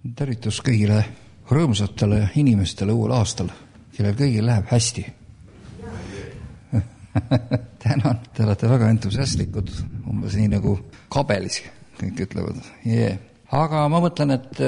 Tervitus kõigile rõõmsatele inimestele uuel aastal, kellel kõigil läheb hästi. Tänan, te olete väga entusiastlikud, umbes nii nagu kabelis, kõik ütlevad. Yeah. Aga ma mõtlen, et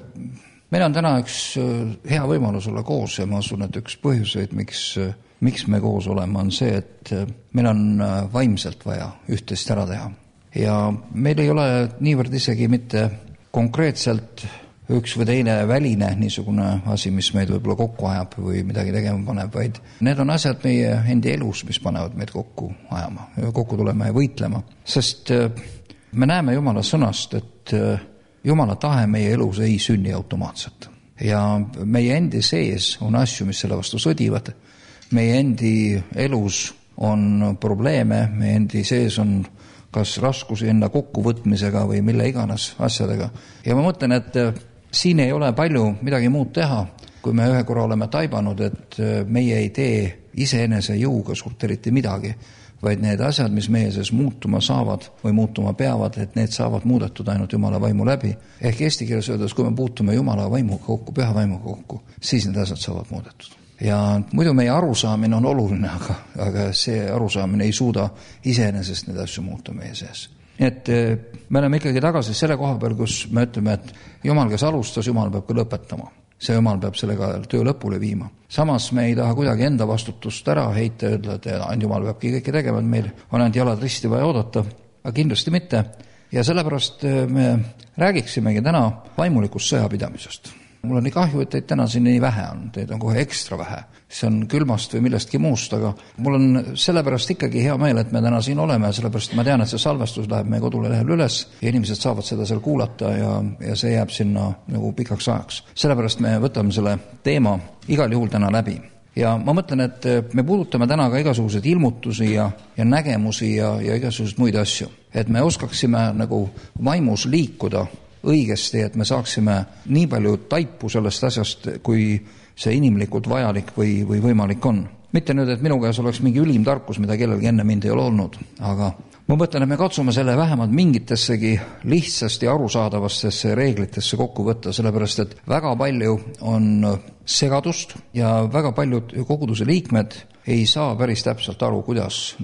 meil on täna üks hea võimalus olla koos ja ma usun, et üks põhjuseid, miks me koos oleme, on see, et meil on vaimselt vaja üht-teist ära teha. Ja meil ei ole niivõrd isegi mitte konkreetselt üks või teine väline niisugune asi, mis meid võib-olla kokku ajab või midagi tegema paneb, vaid need on asjad meie endi elus, mis panevad meid kokku ajama, kokku tulema ja võitlema. Sest me näeme Jumala sõnast, et Jumala tahe meie elus ei sünni automaatselt. Ja meie endi sees on asju, mis selle vastu sõdivad. Meie endi elus on probleeme, meie endi sees on kas raskusi enda kokkuvõtmisega või mille iganes asjadega. Ja ma mõtlen, et siin ei ole palju midagi muud teha, kui me ühe korra oleme taibanud, et meie ei tee iseenese jõuga suurt eriti midagi, vaid need asjad, mis meie sees muutuma saavad või muutuma peavad, et need saavad muudetud ainult Jumala vaimu läbi. Ehk eesti keeles öeldes, kui me puutume Jumala vaimuga kokku, püha vaimuga kokku, siis need asjad saavad muudetud. Ja muidu meie arusaamine on oluline, aga see arusaamine ei suuda iseenesest need asju muuta meie sees. Et me oleme ikkagi tagasi selle koha peal, kus me ütleme, et Jumal, kes alustas, Jumal peab ka lõpetama. See Jumal peab sellega töö lõpule viima. Samas me ei taha kuidagi enda vastutust ära heita ja ütleda, et Jumal peabki kõike tegema, et meil on ainult jalad risti vaja oodata, aga kindlasti mitte. Ja sellepärast me räägiksimegi täna vaimulikust sõjapidamisest. Mul on nii kahju, et teid täna siin nii vähe on, teid on kohe ekstra vähe. See on külmast või millestki muust, aga mul on sellepärast ikkagi hea meel, et me täna siin oleme, sellepärast ma tean, et see salvestus läheb meie kodulehel üles ja inimesed saavad seda seal kuulata ja see jääb sinna nagu pikaks ajaks. Sellepärast me võtame selle teema igal juhul täna läbi. Ja ma mõtlen, et me puudutame täna ka igasuguseid ilmutusi ja nägemusi ja igasuguseid muid asju. Et me oskaksime nagu vaimus liikuda õigesti, et me saaksime nii palju taipu sellest asjast, kui see inimlikult vajalik või võimalik on. Mitte nüüd, et minu käes oleks mingi ülim tarkus, mida kellelgi enne mind ei ole olnud, aga ma mõtlen, et me katsume selle vähemalt mingitessegi lihtsasti arusaadavastesse reeglitesse kokku võtta, sellepärast, et väga palju on segadust ja väga paljud koguduse liikmed ei saa päris täpselt aru, kuidas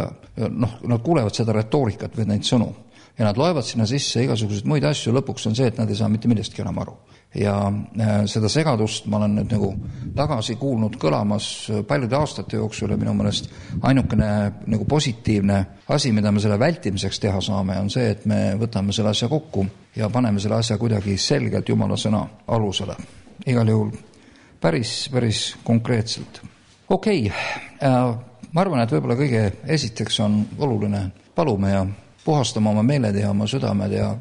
nad kuulevad seda retoorikat või neid sõnu. Ja nad loevad sinna sisse igasuguseid muid asju, lõpuks on see, et nad ei saa mitte millestki enam aru. Ja seda segadust ma olen nüüd nagu tagasi kuulnud kõlamas paljude aastate jooksul ja minu meelest ainukene nagu positiivne asi, mida me selle vältimiseks teha saame, on see, et me võtame selle asja kokku ja paneme selle asja kuidagi selgelt Jumala sõna alusele. Igal juhul päris konkreetselt. Okei, ma arvan, et võib-olla kõige esiteks on oluline palume ja puhastama oma meeled ja oma südamed ja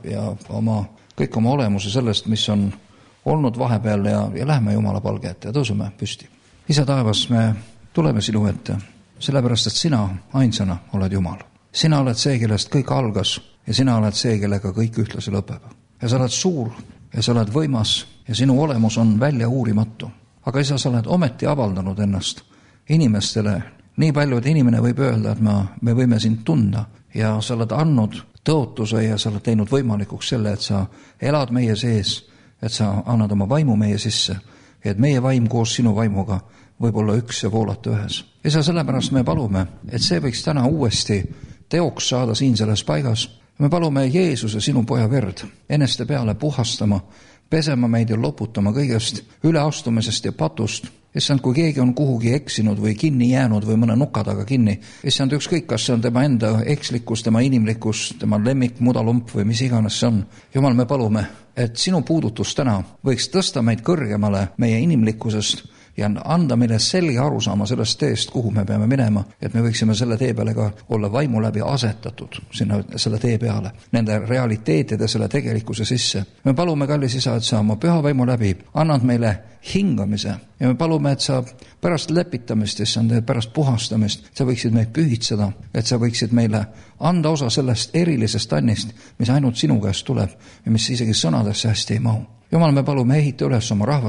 kõik oma olemuse sellest, mis on olnud vahepeal ja lähme Jumala palge ette ja tõuseme püsti. Isa taevas, me tuleme sinu ette, sellepärast, et sina ainsana oled Jumal. Sina oled see, kellest kõik algas ja sina oled see, kellega kõik ühtlasi lõpeb. Ja sa oled suur ja sa oled võimas ja sinu olemus on välja uurimatu. Aga isa, sa oled ometi avaldanud ennast inimestele. Nii palju, et inimene võib öelda, et me võime sind tunda ja sa oled andnud tõotuse ja sa oled teinud võimalikuks selle, et sa elad meie sees, et sa annad oma vaimu meie sisse ja et meie vaim koos sinu vaimuga võib olla üks ja voolata ühes. Ja sellepärast me palume, et see võiks täna uuesti teoks saada siin selles paigas. Me palume Jeesuse sinu poja verd eneste peale puhastama, pesema meid ja loputama kõigest üleastumisest ja patust. Issand, kui keegi on kuhugi eksinud või kinni jäänud või mõne nuka taga kinni, issand, ükskõik, kas see on tema enda ekslikkus, tema inimlikkus, tema lemmik, mudalump või mis iganes see on. Jumal, me palume, et sinu puudutus täna võiks tõsta meid kõrgemale meie inimlikkusest ja anda meile selge arusaama sellest teest, kuhu me peame minema, et me võiksime selle tee peale ka olla vaimu läbi asetatud sinna selle tee peale, nende realiteetide selle tegelikkuse sisse. Me palume, kallis isa, et sa oma püha vaimu läbi annad meile hingamise ja me palume, et sa pärast lepitamist, pärast puhastamist, sa võiksid meid pühitseda, et sa võiksid meile anda osa sellest erilisest annist, mis ainult sinu käest tuleb ja mis isegi sõnadesse hästi ei mahu. Jumal, me palume ehita üles oma rahvast,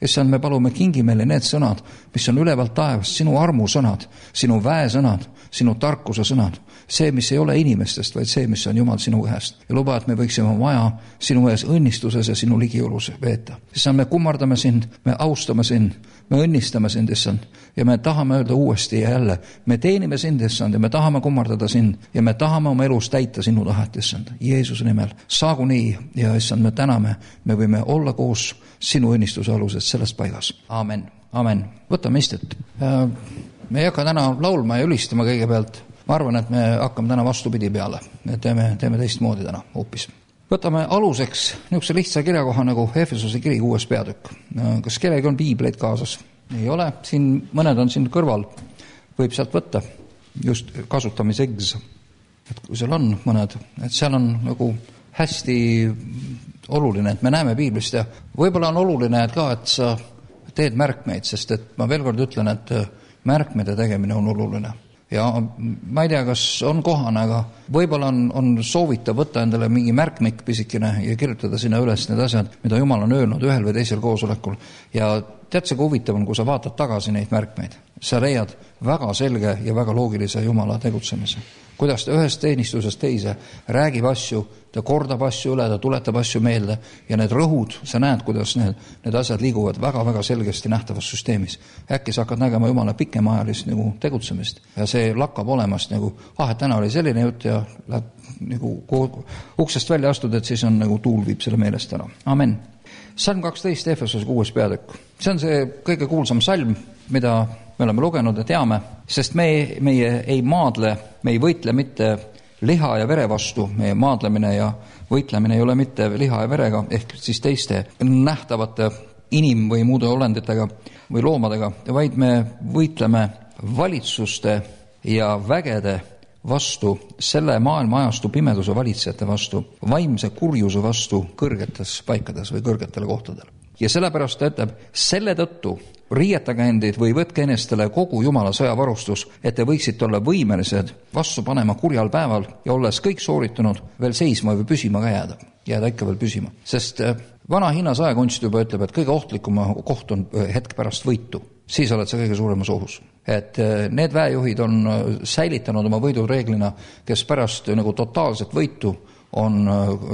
issand, me palume, kingi meile need sõnad, mis on ülevalt taevast, sinu armusõnad, sinu väesõnad, sinu tarkuse sõnad, see, mis ei ole inimestest, vaid see, mis on Jumal sinu käest. Ja luba, et me võiksime maja sinu ees õnnistuses ja sinu ligiolus veeta. Issand, me kummardame sind, me austame sind, me õnnistame sind, issand, ja me tahame öelda uuesti ja jälle, me teenime sind, issand, ja me tahame kummardada sind ja me tahame oma elus täita sinu tahet, issand, Jeesuse nimel. Saagu nii ja issand, me täname, me võime olla koos sinu õnnistuse alused selles paigas. Aamen, aamen. Võtame istet. Me ei hakka täna laulma ja ülistama kõigepealt. Ma arvan, et me hakkame täna vastupidi peale. Me teeme teistmoodi täna hoopis. Võtame aluseks niisuguse lihtsa kirjakoha nagu Efesuse kiri 6. peatükk. Kas kellelgi on piibleid kaasas? Ei ole. Siin mõned on siin kõrval. Võib sealt võtta just kasutamiseks. Et kui seal on mõned, et seal on nagu hästi oluline, et me näeme piiblist ja võib-olla on oluline, et ka, et sa teed märkmeid, sest et ma veel kord ütlen, et märkmede tegemine on oluline. Ja ma ei tea, kas on kohane, aga võib-olla on soovitav võtta endale mingi märkmik pisikene ja kirjutada sinna üles need asjad, mida Jumal on öelnud ühel või teisel koosolekul. Ja tead, see kui huvitav on, kui sa vaatad tagasi neid märkmeid. Sa leiad väga selge ja väga loogilise Jumala tegutsemise. Kuidas ta ühest teenistusest teise räägib asju, ta kordab asju üle, ta tuletab asju meelde ja need rõhud, sa näed, kuidas need asjad liiguvad väga-väga selgesti nähtavas süsteemis. Äkki sa hakkad nägema Jumala pikemaajalist nagu tegutsemist ja see lakkab olemast nagu, et täna oli selline jutt ja läheb nagu uksest välja astud, et siis on nagu tuul viib selle meelest ära. Amen. Salm 12, Efesuse 6. peatükk. See on see kõige kuulsam salm, mida me oleme lugenud ja teame, sest meie ei maadle, me ei võitle mitte liha ja vere vastu, meie maadlemine ja võitlemine ei ole mitte liha ja verega, ehk siis teiste nähtavate inim- või muude olenditega või loomadega, vaid me võitleme valitsuste ja vägede vastu, selle maailma ajastu pimeduse valitsejate vastu, vaimse kurjuse vastu kõrgetes paikades või kõrgetele kohtadele. Ja sellepärast ta ütleb, selle tõttu riietage endid või võtke enestele kogu Jumala sõjavarustus, et te võiksite olla võimelised vastu panema kurjal päeval ja olles kõik sooritanud veel seisma või püsima ka jääda ikka veel püsima. Sest vana Hiina saekunst juba ütleb, et kõige ohtlikuma koht on hetk pärast võitu. Siis oled sa kõige suuremas ohus. Et need väejuhid on säilitanud oma võidud reeglina, kes pärast nagu totaalset võitu on,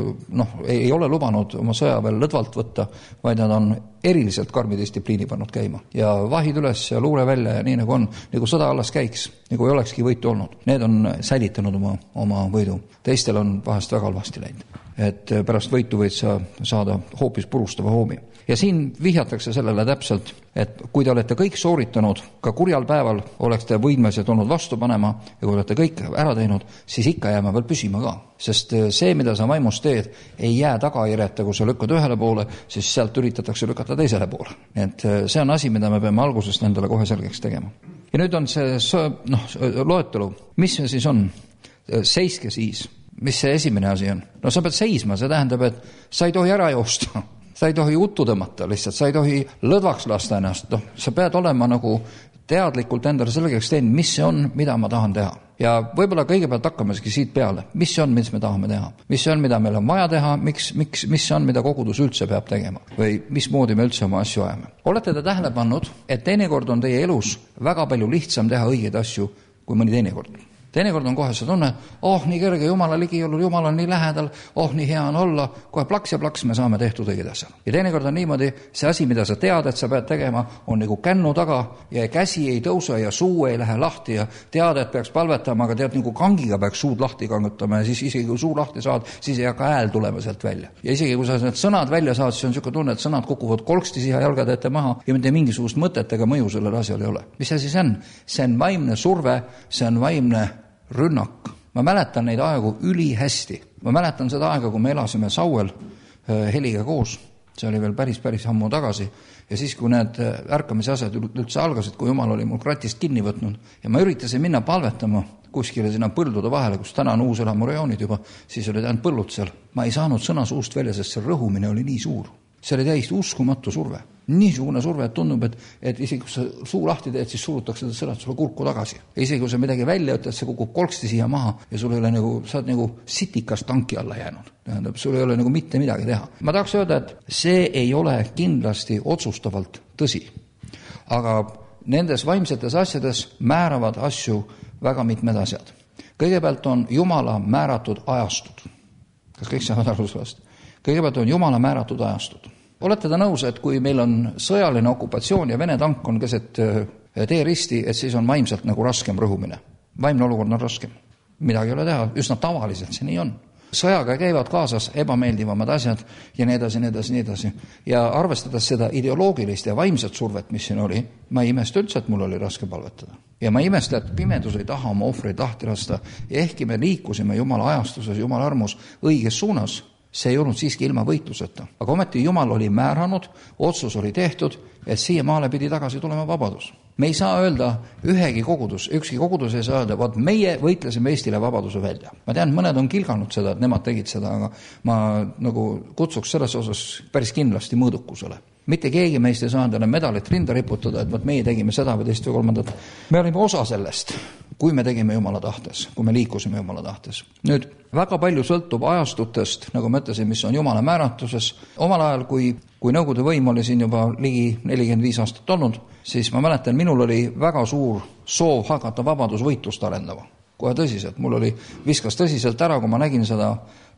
ei ole lubanud oma sõja veel lõdvalt võtta, vaid nad on eriliselt karmi distsipliini pannud käima. Ja vahid üles ja luure välja ja nii nagu on, nagu sõda alles käiks, nagu ei olekski võitu olnud. Need on säilitanud oma võidu. Teistel on vahest väga halvasti läinud. Et pärast võitu võid sa saada hoopis purustava hoomi. Ja siin vihjatakse sellele täpselt, et kui te olete kõik sooritanud, ka kurjal päeval oleks te võimelised olnud vastu panema ja kui olete kõik ära teinud, siis ikka jääma veel püsima ka. Sest see, mida sa vaimus teed, ei jää tagajärjeta, kui sa lükkad ühele poole, siis sealt üritatakse lükata teisele poole. Et see on asi, mida me peame algusest endale kohe selgeks tegema. Ja nüüd on see loetelu, mis see siis on? Seiske siis. Mis see esimene asi on? No sa pead seisma, see tähendab, et sa ei tohi ära joosta. Sa ei tohi uttu tõmmata lihtsalt, sa ei tohi lõdvaks lasta ennast. Sa pead olema nagu teadlikult endale selgeks teinud, mis see on, mida ma tahan teha. Ja võib-olla kõigepealt hakkamaski siit peale. Mis see on, mis me tahame teha? Mis see on, mida meil on vaja teha? Mis see on, mida kogudus üldse peab tegema? Või mismoodi me üldse oma asju ajame? Olete te tähele pannud, et teinekord on teie elus väga palju lihtsam teha õigeid asju kui mõni teinekord. Teinekord on kohe see tunne, nii kerge Jumala ligiolul, Jumal on nii lähedal, nii hea on olla, kohe plaks ja plaks me saame tehtud õiged asjad. Ja teinekord on niimoodi, see asi, mida sa tead, et sa pead tegema, on nagu kännu taga ja käsi ei tõuse ja suu ei lähe lahti ja tead, et peaks palvetama, aga tead, nagu kangiga peaks suud lahti kangutama ja siis isegi kui suu lahti saad, siis ei hakka hääl tulema sealt välja. Ja isegi kui sa need sõnad välja saad, siis on niisugune tunne, et sõnad kukuvad kolksti siia jalgade ette maha ja mitte mingisugust mõtet ega mõju sellele asjale ei ole. Mis asi see on? See on vaimne surve, see on vaimne rünnak. Ma mäletan neid aegu ülihästi. Ma mäletan seda aega, kui me elasime Sauel Heliga koos. See oli veel päris ammu tagasi. Ja siis, kui need ärkamise asjad üldse algasid, kui Jumal oli mul kratist kinni võtnud ja ma üritasin minna palvetama kuskile sinna põldude vahele, kus täna on uuselamu rajoonid juba, siis olid ainult põllud seal. Ma ei saanud sõna suust välja, sest see rõhumine oli nii suur. See oli täiesti uskumatu surve. Niisugune surve, et tundub, et isegi kui sa suu lahti teed, siis surutakse seda sulle kurku tagasi. Ja isegi kui sa midagi välja ütled, see kukub kolksti siia maha ja sul ei ole nagu, sa oled nagu sitikas tanki alla jäänud. Tähendab, sul ei ole nagu mitte midagi teha. Ma tahaks öelda, et see ei ole kindlasti otsustavalt tõsi. Aga nendes vaimsetes asjades määravad asju väga mitmed asjad. Kõigepealt on Jumala määratud ajastud. Kas kõik saavad aru sellest? Kõigepealt on Jumala määratud ajastud. Olete ta nõus, et kui meil on sõjaline okupatsioon ja Vene tank on keset teeristi, et siis on vaimselt nagu raskem rõhumine. Vaimne olukord on raskem. Midagi ei ole teha, üsna tavaliselt see nii on. Sõjaga käivad kaasas ebameeldivamad asjad ja nii edasi, nii edasi, nii edasi. Ja arvestades seda ideoloogilist ja vaimset survet, mis siin oli, ma ei imesta üldse, et mul oli raske palvetada. Ja ma ei imesta, et pimedus ei taha oma ohvreid lahti lasta. Ja ehkki me liikusime Jumala ajastuses, Jumala armus õiges suunas, see ei olnud siiski ilma võitluseta. Aga ometi Jumal oli määranud, otsus oli tehtud, et siia maale pidi tagasi tulema vabadus. Me ei saa öelda ükski kogudus ei saa öelda, vaat meie võitlesime Eestile vabaduse välja. Ma tean, mõned on kilganud seda, et nemad tegid seda, aga ma nagu kutsuks selles osas päris kindlasti mõõdukusele. Mitte keegi meist ei saa endale medalit rinda riputada, et meie tegime seda või teist või kolmandat. Me olime osa sellest, kui me tegime Jumala tahtes, kui me liikusime Jumala tahtes. Nüüd, väga palju sõltub ajastutest, nagu ma ütlesin, mis on Jumala määratuses. Omal ajal, kui Nõukogude võim oli siin juba ligi 45 aastat olnud, siis ma mäletan, minul oli väga suur soov hakata vabadusvõitlust arendama. Kohe tõsiselt. Mul viskas tõsiselt ära, kui ma nägin seda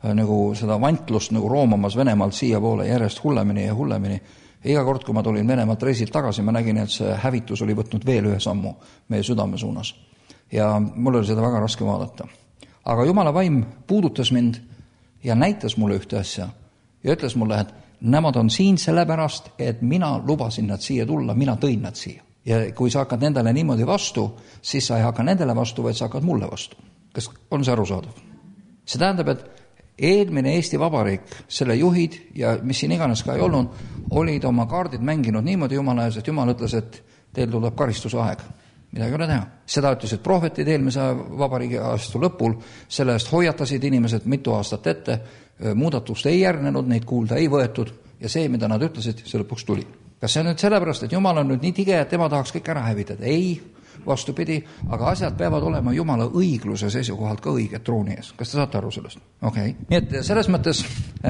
vantlust nagu roomamas Venemaalt siia poole järjest hullemini ja hullemini. Iga kord, kui ma tulin Venemaalt reisilt tagasi, ma nägin, et see hävitus oli võtnud veel ühe sammu meie südame suunas. Ja mul oli seda väga raske vaadata. Aga Jumala vaim puudutas mind ja näitas mulle ühte asja ja ütles mulle, et nemad on siin sellepärast, et mina lubasin nad siia tulla, mina tõin nad siia. Ja kui sa hakkad nendele niimoodi vastu, siis sa ei hakka nendele vastu, vaid sa hakkad mulle vastu. Kas on see arusaadav? See tähendab, et eelmine Eesti Vabariik, selle juhid ja mis siin iganes ka ei olnud, olid oma kaardid mänginud niimoodi Jumala ees, et Jumal ütles, et teil tuleb karistuse aeg. Midagi ei ole teha. Seda ütlesid prohvetid eelmise vabariigi aasta lõpul, selle eest hoiatasid inimesed mitu aastat ette, muudatust ei järgnenud, neid kuulda ei võetud ja see, mida nad ütlesid, see lõpuks tuli. Kas see on nüüd sellepärast, et Jumal on nüüd nii tige, et tema tahaks kõik ära hävitada? Ei, vastupidi, aga asjad peavad olema Jumala õigluse seisukohalt ka õiged trooni ees. Kas te saate aru sellest? Okay. Nii et selles mõttes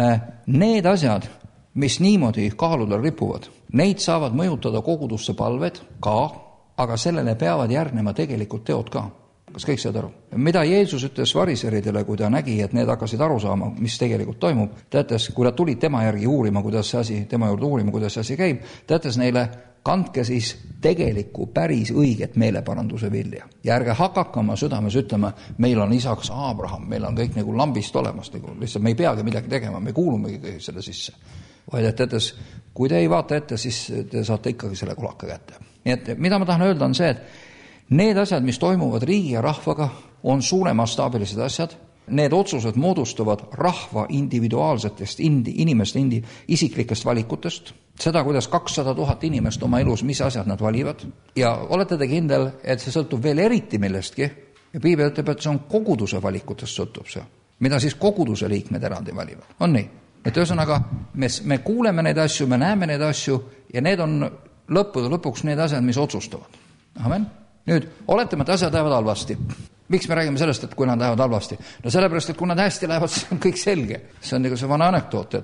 need asjad, mis niimoodi kaaludel ripuvad, neid saavad mõjutada kogudusse palved ka, aga sellele peavad järgnema tegelikult teod ka. Kas kõik saad aru? Mida Jeesus ütles variseridele, kui ta nägi, et need hakkasid aru saama, mis tegelikult toimub, teates, kui nad tulid tema järgi uurima, tema juurde uurima, kuidas see asi käib, teates neile, kandke siis tegeliku päris õiget meeleparanduse vilja. Ja ärge hakake oma südames ütlema, meil on isaks Abraham, meil on kõik nagu lambist olemas, nagu lihtsalt me ei peagi midagi tegema, me kuulumegi selle sisse. Vaid et teates, kui te ei vaata ette, siis te saate ikkagi selle kulaka kätte. Nii et mida ma tahan öelda on see, et need asjad, mis toimuvad riigi ja rahvaga, on suuremastaabilised asjad. Need otsused moodustavad rahva individuaalsetest inimeste isiklikest valikutest. Seda, kuidas 200 000 inimest oma elus, mis asjad nad valivad. Ja olete te kindel, et see sõltub veel eriti millestki. Ja Piibel ütleb, et see on koguduse valikutest sõltub see. Mida siis koguduse liikmed eraldi valivad. On nii? Et ühesõnaga, me kuuleme neid asju, me näeme neid asju ja need on lõpuks need asjad, mis otsustavad. Amen. Nüüd, oletame, et asjad lähevad halvasti. Miks me räägime sellest, et kui nad lähevad halvasti? No sellepärast, et kui nad hästi lähevad, siis on kõik selge. See on nagu see vana anekdoot,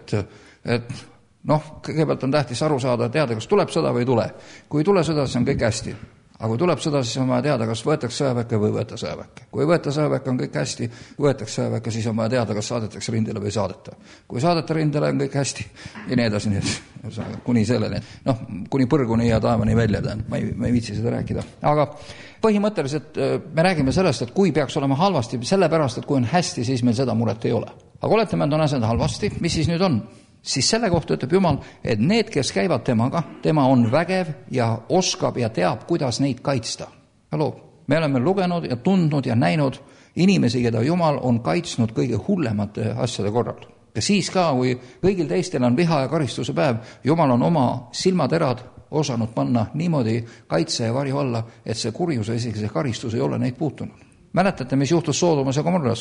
et kõigepealt on tähtis aru saada, teada, kas tuleb sõda või ei tule. Kui ei tule sõda, siis on kõik hästi. Aga kui tuleb sõda, siis on vaja teada, kas võetakse sõjaväkke või võeta sõjaväkke. Kui võeta sõjaväkke, on kõik hästi. Kui võetakse sõjaväkke, siis on vaja teada, kas saadetakse rindele või saadeta. Kui saadeta rindele, on kõik hästi ja nii edasi, kuni selleni. Kuni põrguni ja taevani välja, ma ei viitsi seda rääkida. Aga põhimõtteliselt me räägime sellest, et kui peaks olema halvasti, sellepärast, et kui on hästi, siis meil seda muret ei ole. Aga oletame, et on asjad halvasti, mis siis nüüd on? Siis selle kohta ütleb Jumal, et need, kes käivad temaga, tema on vägev ja oskab ja teab, kuidas neid kaitsta. Me oleme lugenud ja tundnud ja näinud inimesi, keda Jumal on kaitsnud kõige hullemate asjade korral. Ja siis ka, kui kõigil teistel on viha ja karistuse päev, Jumal on oma silmaterad osanud panna niimoodi kaitse ja varju alla, et see kurjuse isegi see karistus ei ole neid puutunud. Mäletate, mis juhtus Soodomas ja Gomorras?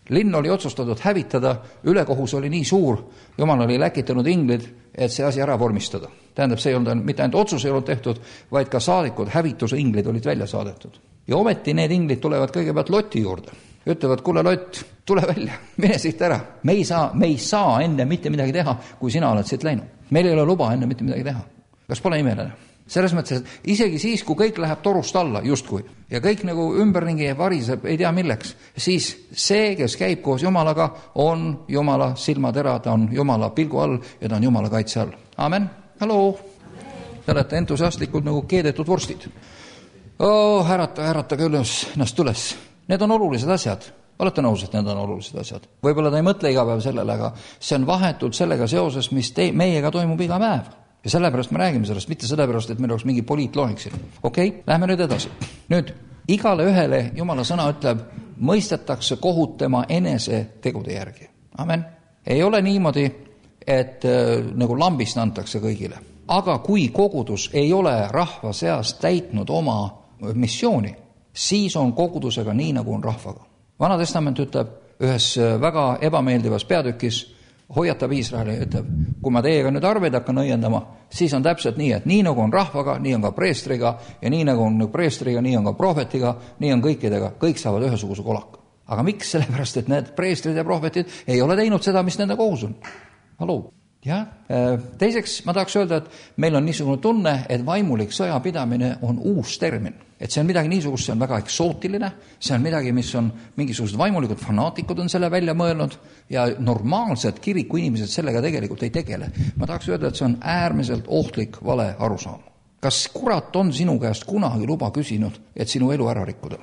Linn oli otsustatud hävitada, ülekohus oli nii suur, Jumal oli läkitanud inglid, et see asi ära vormistada. Tähendab, see ei olnud, mitte ainult otsus ei olnud tehtud, vaid ka saadikud, hävituse inglid olid välja saadetud. Ja ometi need inglid tulevad kõigepealt Loti juurde. Ütlevad, kuule Lott, tule välja, mine siit ära. Me ei saa enne mitte midagi teha, kui sina oled siit läinud. Meil ei ole luba enne mitte midagi teha. Kas pole imeline? Selles mõttes, et isegi siis, kui kõik läheb torust alla justkui ja kõik nagu ümberringi variseb, ei tea milleks, siis see, kes käib koos Jumalaga, on Jumala silmatera, ta on Jumala pilgu all ja ta on Jumala kaitse all. Amen. Halloo. Te olete entusiastlikud nagu keedetud vorstid. Äratage ennast üles. Need on olulised asjad. Olete nõus, et need on olulised asjad. Võib-olla ta ei mõtle iga päev sellele, aga see on vahetult sellega seoses, mis meiega toimub iga päev. Ja sellepärast me räägime sellest, mitte sellepärast, et meil oleks mingi poliitloeng siin. Okei, lähme nüüd edasi. Nüüd, igale ühele Jumala sõna ütleb, mõistetakse kohut tema enese tegude järgi. Amen. Ei ole niimoodi, et nagu lambist antakse kõigile. Aga kui kogudus ei ole rahva seas täitnud oma missiooni, siis on kogudusega nii, nagu on rahvaga. Vana testament ütleb ühes väga ebameeldivas peatükis, hoiatab Iisraeli ja ütleb, kui ma teiega nüüd arveid hakkan õiendama, siis on täpselt nii, et nii nagu on rahvaga, nii on ka preestriga ja nii nagu on preestriga, nii on ka prohvetiga, nii on kõikidega, kõik saavad ühesuguse kolaka. Aga miks? Sellepärast, et need preestrid ja prohvetid ei ole teinud seda, mis nende kohus on. Halloo. Ja? Teiseks ma tahaks öelda, et meil on niisugune tunne, et vaimulik sõjapidamine on uus termin. Et see on midagi niisugust, see on väga eksootiline, see on midagi, mis on mingisugused vaimulikud fanaatikud on selle välja mõelnud ja normaalsed kiriku inimesed sellega tegelikult ei tegele. Ma tahaks öelda, et see on äärmiselt ohtlik vale arusaam. Kas kurat on sinu käest kunagi luba küsinud, et sinu elu ära rikkuda?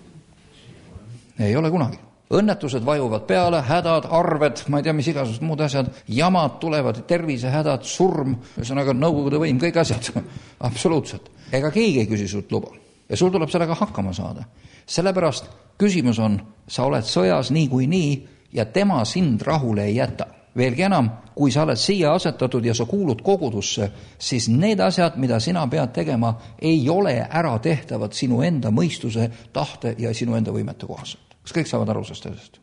Ei ole kunagi. Õnnetused vajuvad peale, hädad, arved, ma ei tea, mis igasugused muud asjad, jamad tulevad, tervisehädad, surm, ühesõnaga nõukogude võim, kõik asjad. Absoluutselt. Ega keegi ei küsi sult luba. Ja sul tuleb sellega hakkama saada. Sellepärast küsimus on, sa oled sõjas nii ja tema sind rahule ei jäta. Veelgi enam, kui sa oled siia asetatud ja sa kuulud kogudusse, siis need asjad, mida sina pead tegema, ei ole ära tehtavad sinu enda mõistuse, tahte ja sinu enda võimete kohaselt. Kas kõik saavad aru sellest?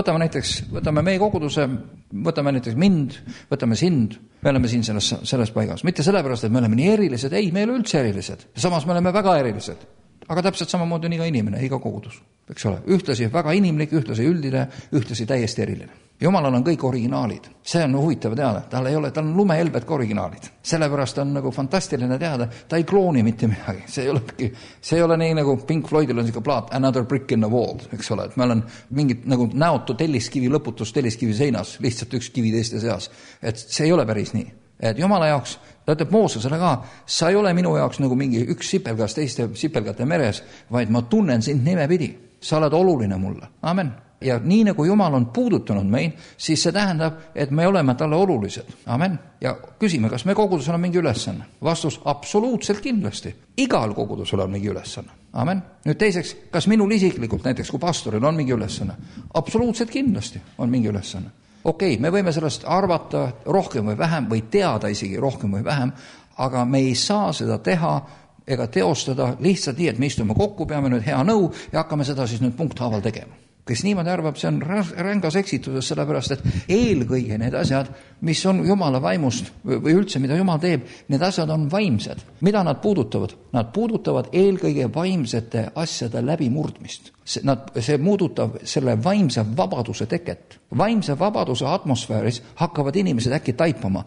Võtame meie koguduse, võtame näiteks mind, võtame sind, me oleme siin selles paigas. Mitte sellepärast, et me oleme nii erilised, ei, me ei ole üldse erilised. Samas me oleme väga erilised. Aga täpselt samamoodi on iga inimene, iga kogudus. Eks ole, ühtlasi väga inimlik, ühtlasi üldine, ühtlasi täiesti eriline. Jumalal on kõik originaalid. See on huvitav teada. Tal on lumehelbed ka originaalid. Sellepärast on nagu fantastiline teada. Ta ei klooni mitte midagi. See ei ole nii nagu Pink Floydil on siuke plaat Another Brick in the Wall, eks ole. Et meil on mingid nagu näotu telliskivi lõputus telliskivi seinas, lihtsalt üks kivi teiste seas. Et see ei ole päris nii. Et Jumala jaoks, ta ütleb Moosesele ka, sa ei ole minu jaoks nagu mingi üks sipelgas teiste sipelgate meres, vaid ma tunnen sind nimepidi. Sa oled oluline mulle. Amen. Ja nii nagu Jumal on puudutanud meid, siis see tähendab, et me oleme talle olulised. Amen. Ja küsime, kas me kogudusel on mingi ülesanne? Vastus, absoluutselt kindlasti. Igal kogudusel on mingi ülesanne. Amen. Nüüd teiseks, kas minul isiklikult, näiteks kui pastoril on mingi ülesanne? Absoluutselt kindlasti on mingi ülesanne. Okei, me võime sellest arvata rohkem või vähem või teada isegi rohkem või vähem, aga me ei saa seda teha ega teostada lihtsalt nii, et me istume kokku, peame nüüd hea nõu ja hakkame seda siis nüüd punkthaaval tegema. Kes niimoodi arvab, see on rängas eksituses, sellepärast, et eelkõige need asjad, mis on Jumala vaimust või üldse, mida Jumal teeb, need asjad on vaimsed. Mida nad puudutavad? Nad puudutavad eelkõige vaimsete asjade läbimurdmist. See muudutab selle vaimse vabaduse teket. Vaimse vabaduse atmosfääris hakkavad inimesed äkki taipama.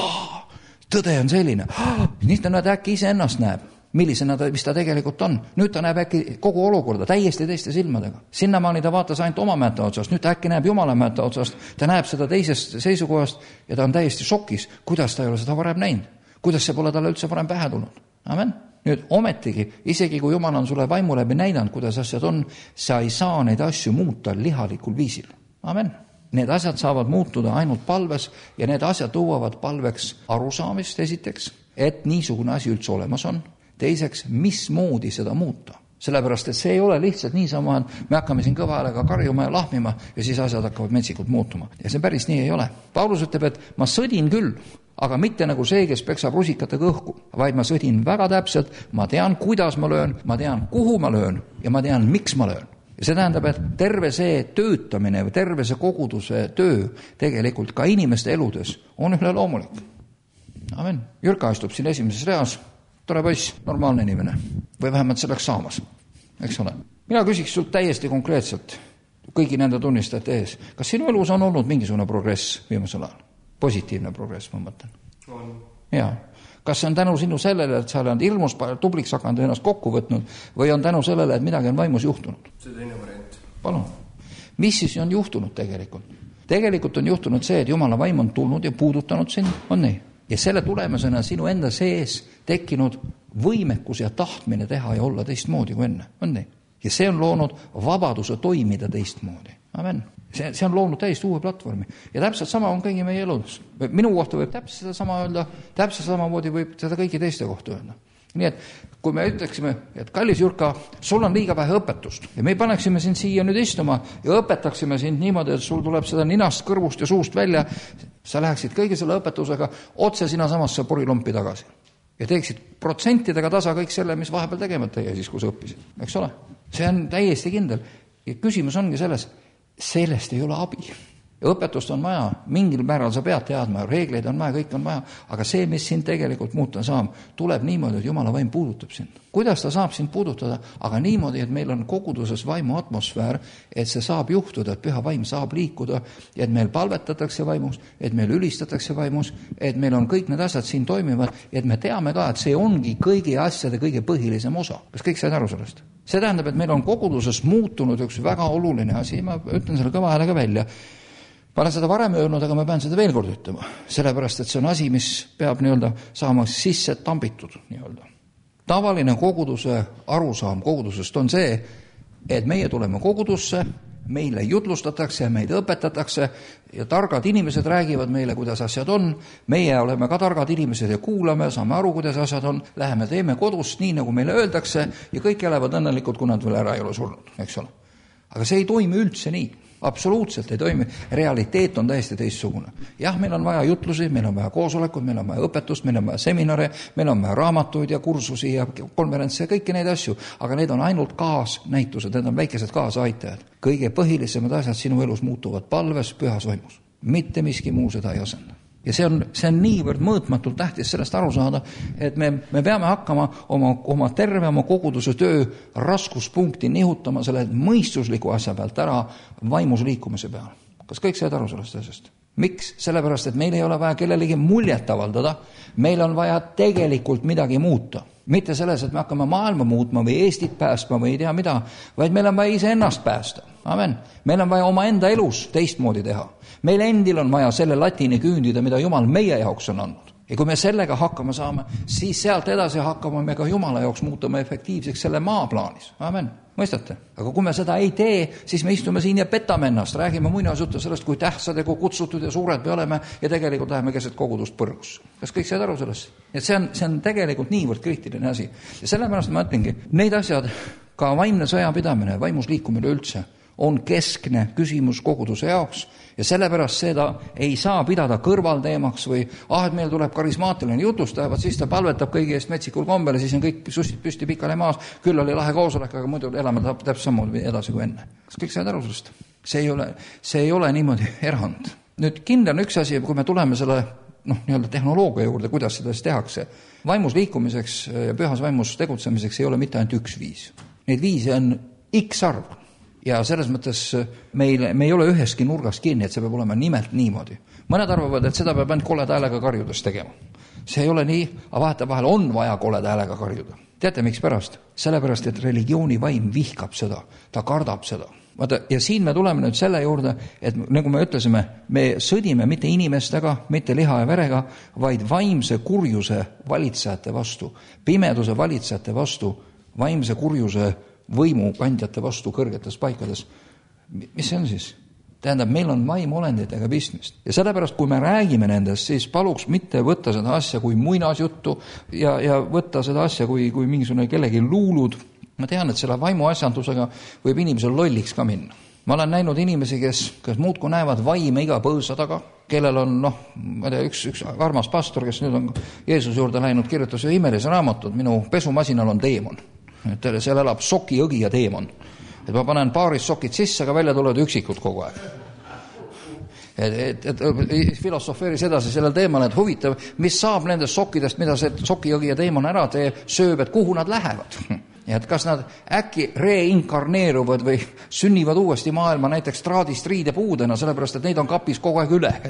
Tõde on selline. Nii ta nad äkki ise ennast näeb. Millisena mis ta tegelikult on. Nüüd ta näeb äkki kogu olukorda täiesti teiste silmadega. Sinnamaani ta vaatas ainult oma mäeta otsast, nüüd ta äkki näeb Jumala mäeta otsast, ta näeb seda teisest seisukohast ja ta on täiesti šokis, kuidas ta ei ole seda varem näinud, kuidas see pole talle üldse varem pähe tulnud. Amen. Nüüd ometigi, isegi kui Jumal on sulle vaimu läbi näidanud, kuidas asjad on, sa ei saa neid asju muuta lihalikul viisil. Amen. Need asjad saavad muutuda ainult palves ja need asjad tuuavad palveks arusaamist esiteks, et niisugune asi üldse olemas on. Teiseks, mismoodi seda muuta? Sellepärast, et see ei ole lihtsalt niisama, me hakkame siin kõva häälega karjuma ja lahmima ja siis asjad hakkavad metsikult muutuma. Ja see päris nii ei ole. Paulus ütleb, et ma sõdin küll, aga mitte nagu see, kes peksab rusikatega õhku, vaid ma sõdin väga täpselt, ma tean, kuidas ma löön, ma tean, kuhu ma löön ja ma tean, miks ma löön. Ja see tähendab, et terve see töötamine või terve see koguduse töö tegelikult ka inimeste eludes on üle loomulik. Amen. Jürka istub siin esimeses reas, tore poiss, normaalne inimene. Või vähemalt selleks saamas, eks ole. Mina küsiks sult täiesti konkreetselt kõigi nende tunnistajate ees. Kas sinu elus on olnud mingisugune progress viimasel ajal? Positiivne progress, ma mõtlen. On. Jaa. Kas see on tänu sinu sellele, et sa oled ilmus tubliks hakanud ennast kokku võtnud või on tänu sellele, et midagi on vaimus juhtunud? See teine variant. Palun. Mis siis on juhtunud tegelikult? Tegelikult on juhtunud see, et Jumala vaim on tulnud ja puudutanud sind, on nii. Ja selle tulemusena sinu enda sees tekkinud võimekus ja tahtmine teha ja olla teistmoodi kui enne, on nii. Ja see on loonud vabaduse toimida teistmoodi. Amen. See on loonud täiesti uue platvormi. Ja täpselt sama on kõigi meie elus. Minu kohta võib täpselt seda sama öelda, täpselt samamoodi võib seda kõigi teiste kohta öelda. Nii et kui me ütleksime, et kallis Jürka, sul on liiga vähe õpetust ja me paneksime sind siia nüüd istuma ja õpetaksime sind niimoodi, et sul tuleb seda ninast, kõrvust ja suust välja, sa läheksid kõige selle õpetusega otse sina samasse porilompi tagasi ja teeksid protsentidega tasa kõik selle, mis vahepeal tegemata jäi siis, kui sa õppisid. Eks ole? See on täiesti kindel. Ja küsimus ongi sellest ei ole abi. Ja õpetust on vaja, mingil määral sa pead teadma, reegleid on vaja, kõik on vaja, aga see, mis sind tegelikult muuta saab, tuleb niimoodi, et Jumala vaim puudutab sind. Kuidas ta saab sind puudutada? Aga niimoodi, et meil on koguduses vaimu atmosfäär, et see saab juhtuda, et püha vaim saab liikuda, et meil palvetatakse vaimus, et meil ülistatakse vaimus, et meil on kõik need asjad siin toimivad, et me teame ka, et see ongi kõigi asjade kõige põhilisem osa. Kas kõik said aru sellest? See tähendab, et meil on koguduses muutunud üks väga oluline asi, ma ütlen selle kõva häälega välja. Ma olen seda varem öelnud, aga ma pean seda veel kord ütlema, sellepärast, et see on asi, mis peab saama sisse tambitud. Tavaline koguduse arusaam kogudusest on see, et meie tuleme kogudusse, meile jutlustatakse, meid õpetatakse ja targad inimesed räägivad meile, kuidas asjad on. Meie oleme ka targad inimesed ja kuulame, saame aru, kuidas asjad on, läheme teeme kodust nii, nagu meile öeldakse ja kõik elavad õnnelikult, kui nad veel ära ei ole surnud, eks ole. Aga see ei toimi üldse nii. Absoluutselt ei toimi. Realiteet on täiesti teistsugune. Jah, meil on vaja jutlusi, meil on vaja koosolekud, meil on vaja õpetust, meil on vaja seminare, meil on vaja raamatuid ja kursusi ja konverentse ja kõiki neid asju, aga need on ainult kaasnäitused, need on väikesed kaasaaitajad. Kõige põhilisemad asjad sinu elus muutuvad palves, pühas vaimus. Mitte miski muu seda ei asenda. Ja see on niivõrd mõõtmatult tähtis sellest aru saada, et me peame hakkama oma terve oma koguduse töö raskuspunkti nihutama selle mõistusliku asja pealt ära vaimus liikumise peale. Kas kõik said aru sellest asjast? Miks? Sellepärast, et meil ei ole vaja kellelegi muljet avaldada, meil on vaja tegelikult midagi muuta. Mitte selles, et me hakkame maailma muutma või Eestit päästma või ei tea mida, vaid meil on vaja iseennast päästa. Amen. Meil on vaja oma enda elus teistmoodi teha. Meil endil on vaja selle latini küündida, mida Jumal meie jaoks on andnud. Ja kui me sellega hakkama saame, siis sealt edasi hakkame me ka Jumala jaoks muutuma efektiivseks selle maaplaanis. Amen. Mõistate? Aga kui me seda ei tee, siis me istume siin ja petame ennast, räägime muinasjuttu sellest, kui tähtsad ja kui kutsutud ja suured me oleme ja tegelikult läheme keset kogudust põrgusse. Kas kõik said aru sellest? Et see on tegelikult niivõrd kriitiline asi. Ja sellepärast ma ütlengi, neid asjad, ka vaimne sõjapidamine, vaimus liikumine üldse, on keskne küsimus koguduse jaoks ja sellepärast seda ei saa pidada kõrvalteemaks või et meil tuleb karismaatiline jutlustaja, siis ta palvetab kõigi eest metsikul kombel ja siis on kõik sussid püsti pikali maas, küll oli lahe koosolek, aga muidu elame täpselt samamoodi edasi kui enne. Kas kõik said aru sellest? See ei ole niimoodi erand. Nüüd kindel on üks asi, kui me tuleme selle tehnoloogia juurde, kuidas seda siis tehakse. Vaimus liikumiseks ja pühas vaimus tegutsemiseks ei ole mitte ainult üks viis. Neid viise on X arv. Ja selles mõttes me ei ole üheski nurgas kinni, et see peab olema nimelt niimoodi. Mõned arvavad, et seda peab ainult koleda häälega karjudes tegema. See ei ole nii, aga vahetevahel on vaja koleda häälega karjuda. Teate, miks pärast? Sellepärast, et religiooni vaim vihkab seda, ta kardab seda. Ja siin me tuleme nüüd selle juurde, et nagu me ütlesime, me sõdime mitte inimestega, mitte liha ja verega, vaid vaimse kurjuse valitsejate vastu, pimeduse valitsejate vastu, vaimse kurjuse võimu kandjate vastu kõrgetes paikades. Mis see on siis? Tähendab, meil on vaimolenditega pistmist. Ja sellepärast, kui me räägime nendest, siis paluks mitte võtta seda asja kui muinasjuttu ja võtta seda asja kui mingisugune kellegi luulud. Ma tean, et selle vaimu asjandusega võib inimesel lolliks ka minna. Ma olen näinud inimesi, kes muudku näevad vaime iga põõsa taga, kellel on, ma tea, üks armas pastor, kes nüüd on Jeesuse juurde läinud, kirjutas imelise raamatud, minu pesumasinal on teemon. Seal elab soki, õgi ja teemon. et ma panen paaris sokid sisse, aga välja tulevad üksikud kogu aeg. Et filosofeeris edasi sellel teemal, et huvitav, mis saab nendest sokkidest, mida see sokijõgi ja teemon ära teeb, sööb, et kuhu nad lähevad. Ja et kas nad äkki reinkarneeruvad või sünnivad uuesti maailma näiteks traadist riidepuudena, sellepärast et neid on kapis kogu aeg üle.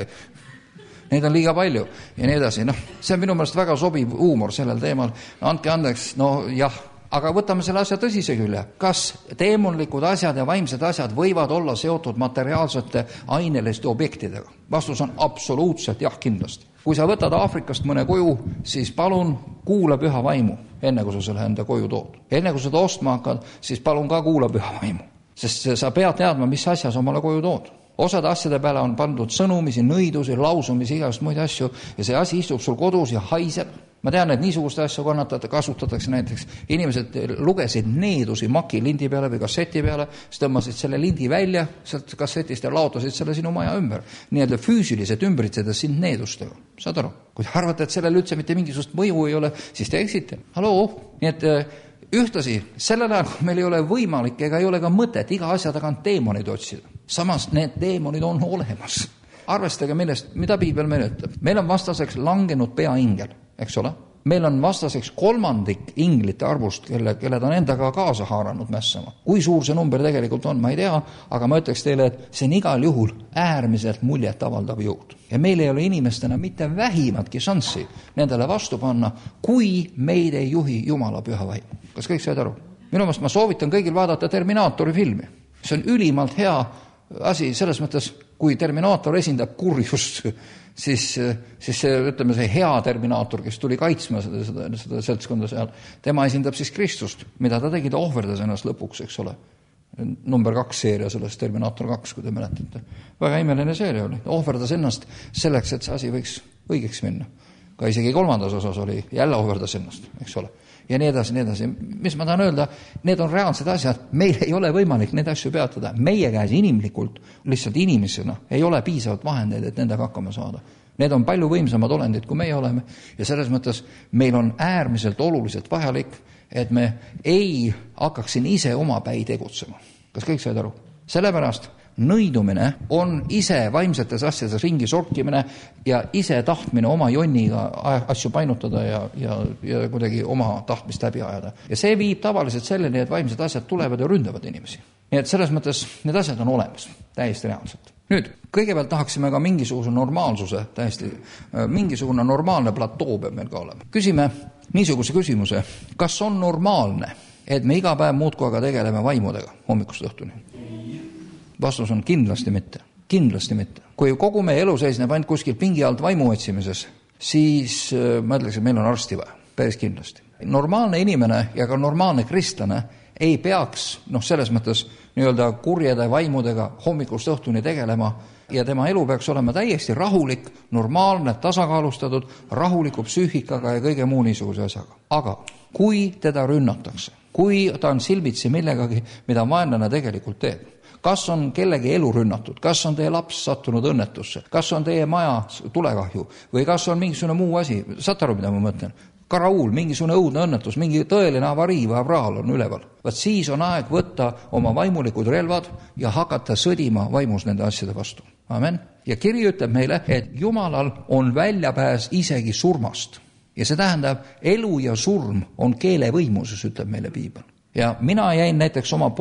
Neid on liiga palju ja nii edasi. See on minu meelest väga sobiv huumor sellel teemal. Andke andeks, jah, aga võtame selle asja tõsise külje. Kas teemonlikud asjad ja vaimsed asjad võivad olla seotud materiaalsete aineliste objektidega? Vastus on absoluutselt jah, kindlasti. Kui sa võtad Aafrikast mõne koju, siis palun kuula püha vaimu, enne kui sa selle enda koju tood. Enne kui sa seda ostma hakkad, siis palun ka kuula püha vaimu. Sest sa pead teadma, mis asja sa omale koju tood. Osade asjade peale on pandud sõnumisi, nõidusi, lausumisi, igast muid asju ja see asi istub sul kodus ja haiseb. Ma tean, et niisuguste asju kasutatakse näiteks. Inimesed lugesid needusi maki lindi peale või kasseti peale, siis tõmbasid selle lindi välja sealt kassetist ja laotasid selle sinu maja ümber. Nii et füüsiliselt ümbritseda sind needustega. Saad aru? Kui arvate, et sellel üldse mitte mingisugust mõju ei ole, siis te eksite. Haloo? Nii et ühtlasi, sellel ajal, kui meil ei ole võimalik ega ei ole ka mõtet iga asja tagant teemonid otsida. Samas need teemonid on olemas. Arvestage mida piibel meile ütleb. Meil on vastaseks langenud peaingel, eks ole? Meil on vastaseks 3% inglite arvust, kelle ta on endaga kaasa haaranud mässama. Kui suur see number tegelikult on, ma ei tea, aga ma ütleks teile, et see on igal juhul äärmiselt muljet avaldav jõud. Ja meil ei ole inimestena mitte vähimatki šanssi nendele vastu panna, kui meid ei juhi Jumala püha vaim. Kas kõik said aru? Minu meelest ma soovitan kõigil vaadata Terminaatori filmi. See on ülimalt hea asi selles mõttes, kui Terminaator esindab kurjust, siis see, ütleme, see hea Terminaator, kes tuli kaitsma seda seltskonda seal, tema esindab siis Kristust, mida ta tegi, ta ohverdas ennast lõpuks, eks ole. Number 2 seeria sellest Terminaator 2, kui te mäletate. Väga imeline seeria oli. Ohverdas ennast selleks, et see asi võiks õigeks minna. Ka isegi 3. osas oli, jälle ohverdas ennast, eks ole. Ja nii edasi, nii edasi. Mis ma tahan öelda, need on reaalsed asjad, meil ei ole võimalik neid asju peatada. Meie käes inimlikult, lihtsalt inimesena, ei ole piisavalt vahendeid, et nendega hakkama saada. Need on palju võimsamad olendid, kui meie oleme. Ja selles mõttes meil on äärmiselt oluliselt vajalik, et me ei hakkaks siin ise oma päi tegutsema. Kas kõik said aru? Sellepärast nõidumine on ise vaimsetes asjades ringi sorkimine ja ise tahtmine oma jonniga asju painutada ja kuidagi oma tahtmist läbi ajada. Ja see viib tavaliselt selleni, et vaimsed asjad tulevad ja ründavad inimesi. Nii et selles mõttes need asjad on olemas, täiesti reaalselt. Nüüd, kõigepealt tahaksime ka mingisuguse normaalsuse, mingisugune normaalne platoo peab meil ka olema. Küsime niisuguse küsimuse, kas on normaalne, et me iga päev muudkui aga tegeleme vaimudega hommikust õhtuni? Vastus on kindlasti mitte. Kindlasti mitte. Kui kogu meie elu seisneb ainult kuskil pingi alt vaimu otsimises, siis ma ütleks, et meil on arsti vaja. Päris kindlasti. Normaalne inimene ja ka normaalne kristlane ei peaks, selles mõttes nii-öelda kurjede vaimudega hommikust õhtuni tegelema ja tema elu peaks olema täiesti rahulik, normaalne, tasakaalustatud, rahuliku psüühikaga ja kõige muu niisuguse asjaga. Aga kui teda rünnatakse, kui ta on silmitsi millegagi, mida vaenlane tegelikult teeb, kas on kellegi elu rünnatud, kas on teie laps sattunud õnnetusse, kas on teie maja tulekahju või kas on mingisugune muu asi, saate aru, mida ma mõtlen? Karaul, mingisugune õudne õnnetus, mingi tõeline avarii või avraal on üleval. Vaat siis on aeg võtta oma vaimulikud relvad ja hakata sõdima vaimus nende asjade vastu. Amen. Ja kiri ütleb meile, et Jumalal on väljapääs isegi surmast. Ja see tähendab, elu ja surm on keele võimuses, ütleb meile piibel. Ja mina jäin näiteks mu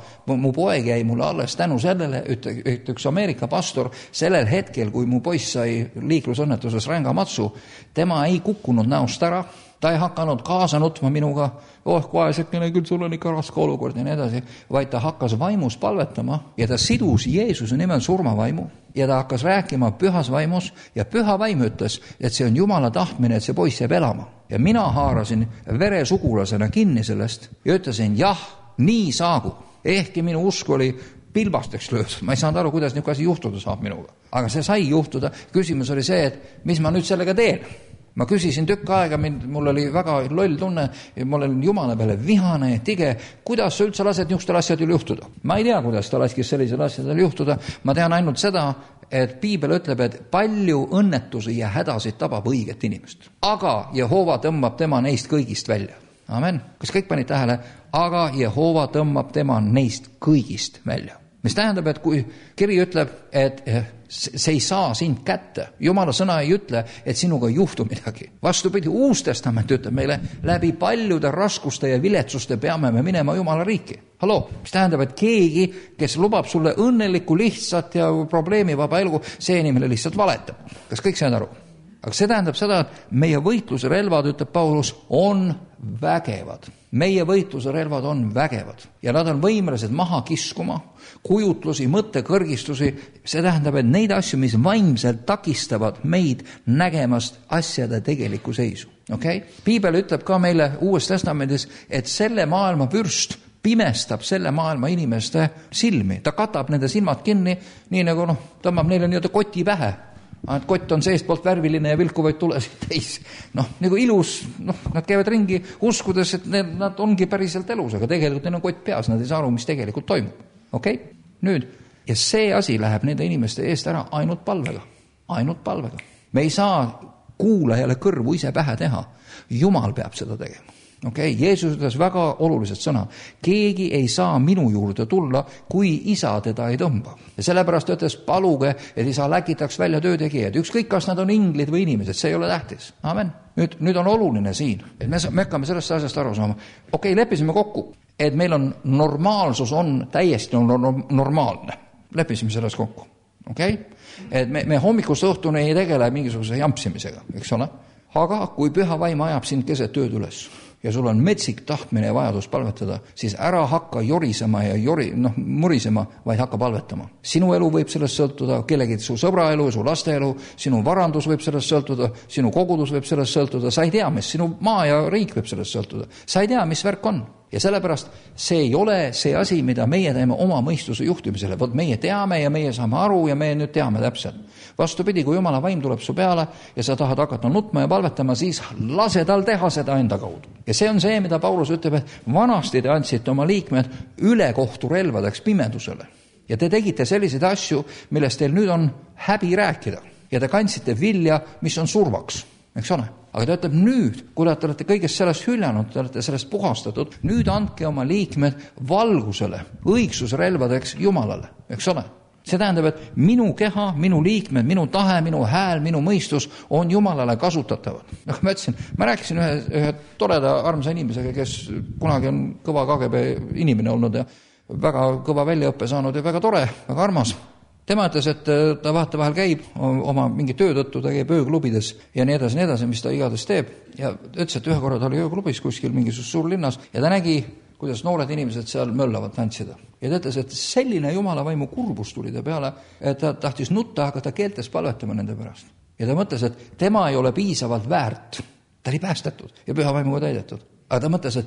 poeg jäi mulle alles tänu sellele, üks Ameerika pastor, sellel hetkel, kui mu poiss sai liiklusõnnetuses ränga matsu, tema ei kukkunud näost ära, ta ei hakanud kaasa nutma minuga, koesekene, küll sul on ikka raske olukord ja nii edasi, vaid ta hakkas vaimus palvetama ja ta sidus Jeesuse nimel surmavaimu ja ta hakkas rääkima pühas vaimus ja püha vaim ütles, et see on Jumala tahtmine, et see poiss jääb elama. Ja mina haarasin veresugulasena kinni sellest ja ütlesin, jah, nii saagu. Ehkki minu usk oli pilbasteks löödud. Ma ei saanud aru, kuidas niisugune asi juhtuda saab minuga. Aga see sai juhtuda. Küsimus oli see, et mis ma nüüd sellega teen? Ma küsisin tükk aega, mul oli väga loll tunne, mul oli Jumala peale vihane ja tige, kuidas sa üldse lased niisugustel asjadel juhtuda. Ma ei tea, kuidas ta laskis sellisel asjadel juhtuda, ma tean ainult seda, et piibel ütleb, et palju õnnetusi ja hädasid tabab õiget inimest. Aga Jehova tõmbab tema neist kõigist välja. Amen. Kas kõik panid tähele? Aga Jehova tõmbab tema neist kõigist välja. Mis tähendab, et kui kiri ütleb, et see ei saa sind kätte, Jumala sõna ei ütle, et sinuga ei juhtu midagi. Vastupidi, Uus Testament ütleb meile, läbi paljude raskuste ja viletsuste peame me minema Jumala riiki. Mis tähendab, et keegi, kes lubab sulle õnnelikku, lihtsat ja probleemivaba elu, see inimene lihtsalt valetab. Kas kõik said aru? Aga see tähendab seda, et meie võitluse relvad, ütleb Paulus, on vägevad. Meie võitluse relvad on vägevad ja nad on võimelised maha kiskuma, kujutlusi, mõttekõrgistusi. See tähendab, et neid asju, mis vaimselt takistavad meid nägemast asjade tegelikku seisu. Okay? Piibel ütleb ka meile Uues Testamendis, et selle maailma vürst pimestab selle maailma inimeste silmi. Ta katab nende silmad kinni, nii nagu tõmbab neile nii-öelda koti pähe. Et kott on seest poolt värviline ja vilkuvaid tulesid täis. Nagu ilus, nad käivad ringi uskudes, et nad ongi päriselt elus, aga tegelikult neil on kott peas, nad ei saa aru, mis tegelikult toimub. Okay? Nüüd, ja see asi läheb nende inimeste eest ära ainult palvega. Ainult palvega. Me ei saa kuulajale kõrvu ise pähe teha. Jumal peab seda tegema. Okay? Jeesus ütles väga olulised sõnad. Keegi ei saa minu juurde tulla, kui isa teda ei tõmba. Ja sellepärast ütles, paluge, et isa läkitaks välja töötegijad. Ükskõik, kas nad on inglid või inimesed, see ei ole tähtis. Amen. Nüüd on oluline siin, et me hakkame sellest asjast aru saama. Okay, leppisime kokku, et meil on normaalsus on täiesti normaalne. Leppisime sellest kokku. Okay? Et me hommikust õhtuni ei tegele mingisuguse jampsimisega, eks ole? Aga kui püha vaim ajab sind keset tööd üles ja sul on metsik tahtmine ja vajadus palvetada, siis ära hakka jorisema ja murisema, vaid hakka palvetama. Sinu elu võib sellest sõltuda, kellegi su sõbra elu, su laste elu, sinu varandus võib sellest sõltuda, sinu kogudus võib sellest sõltuda, sa ei tea, mis sinu maa ja riik võib sellest sõltuda. Sa ei tea, mis värk on. Ja sellepärast see ei ole see asi, mida meie teeme oma mõistuse juhtimisele. Võt meie teame ja meie saame aru ja meie nüüd teame täpselt. Vastupidi, kui Jumala vaim tuleb su peale ja sa tahad hakata nutma ja palvetama, siis lase tal teha seda enda kaudu. Ja see on see, mida Paulus ütleb, et vanasti te andsite oma liikmed ülekohturelvadeks pimedusele. Ja te tegite selliseid asju, millest teil nüüd on häbi rääkida. Ja te kandsite vilja, mis on survaks. Eks ole? Aga ta ütleb nüüd, kui te olete kõigest sellest hüljanud, te olete sellest puhastatud, nüüd andke oma liikmed valgusele, õigsusrelvadeks Jumalale. Eks ole? See tähendab, et minu keha, minu liikmed, minu tahe, minu hääl, minu mõistus on Jumalale kasutatavad. Ma rääkisin ühe toreda armsa inimesega, kes kunagi on kõva KGB inimene olnud ja väga kõva väljaõppe saanud ja väga tore, väga armas. Tema ütles, et ta vahetevahel käib oma mingi töö tõttu, ta käib ööklubides ja nii edasi, mis ta igades teeb. Ja ütles, et ühe korra ta oli ööklubis kuskil mingis suurlinnas ja ta nägi, kuidas noored inimesed seal möllavad tantsida. Ja ta ütles, et selline Jumala vaimu kurbus tuli ta peale, et ta tahtis nutta hakata keeltes palvetama nende pärast. Ja ta mõtles, et tema ei ole piisavalt väärt. Ta oli päästetud ja püha vaimuga täidetud. Aga ta mõtles,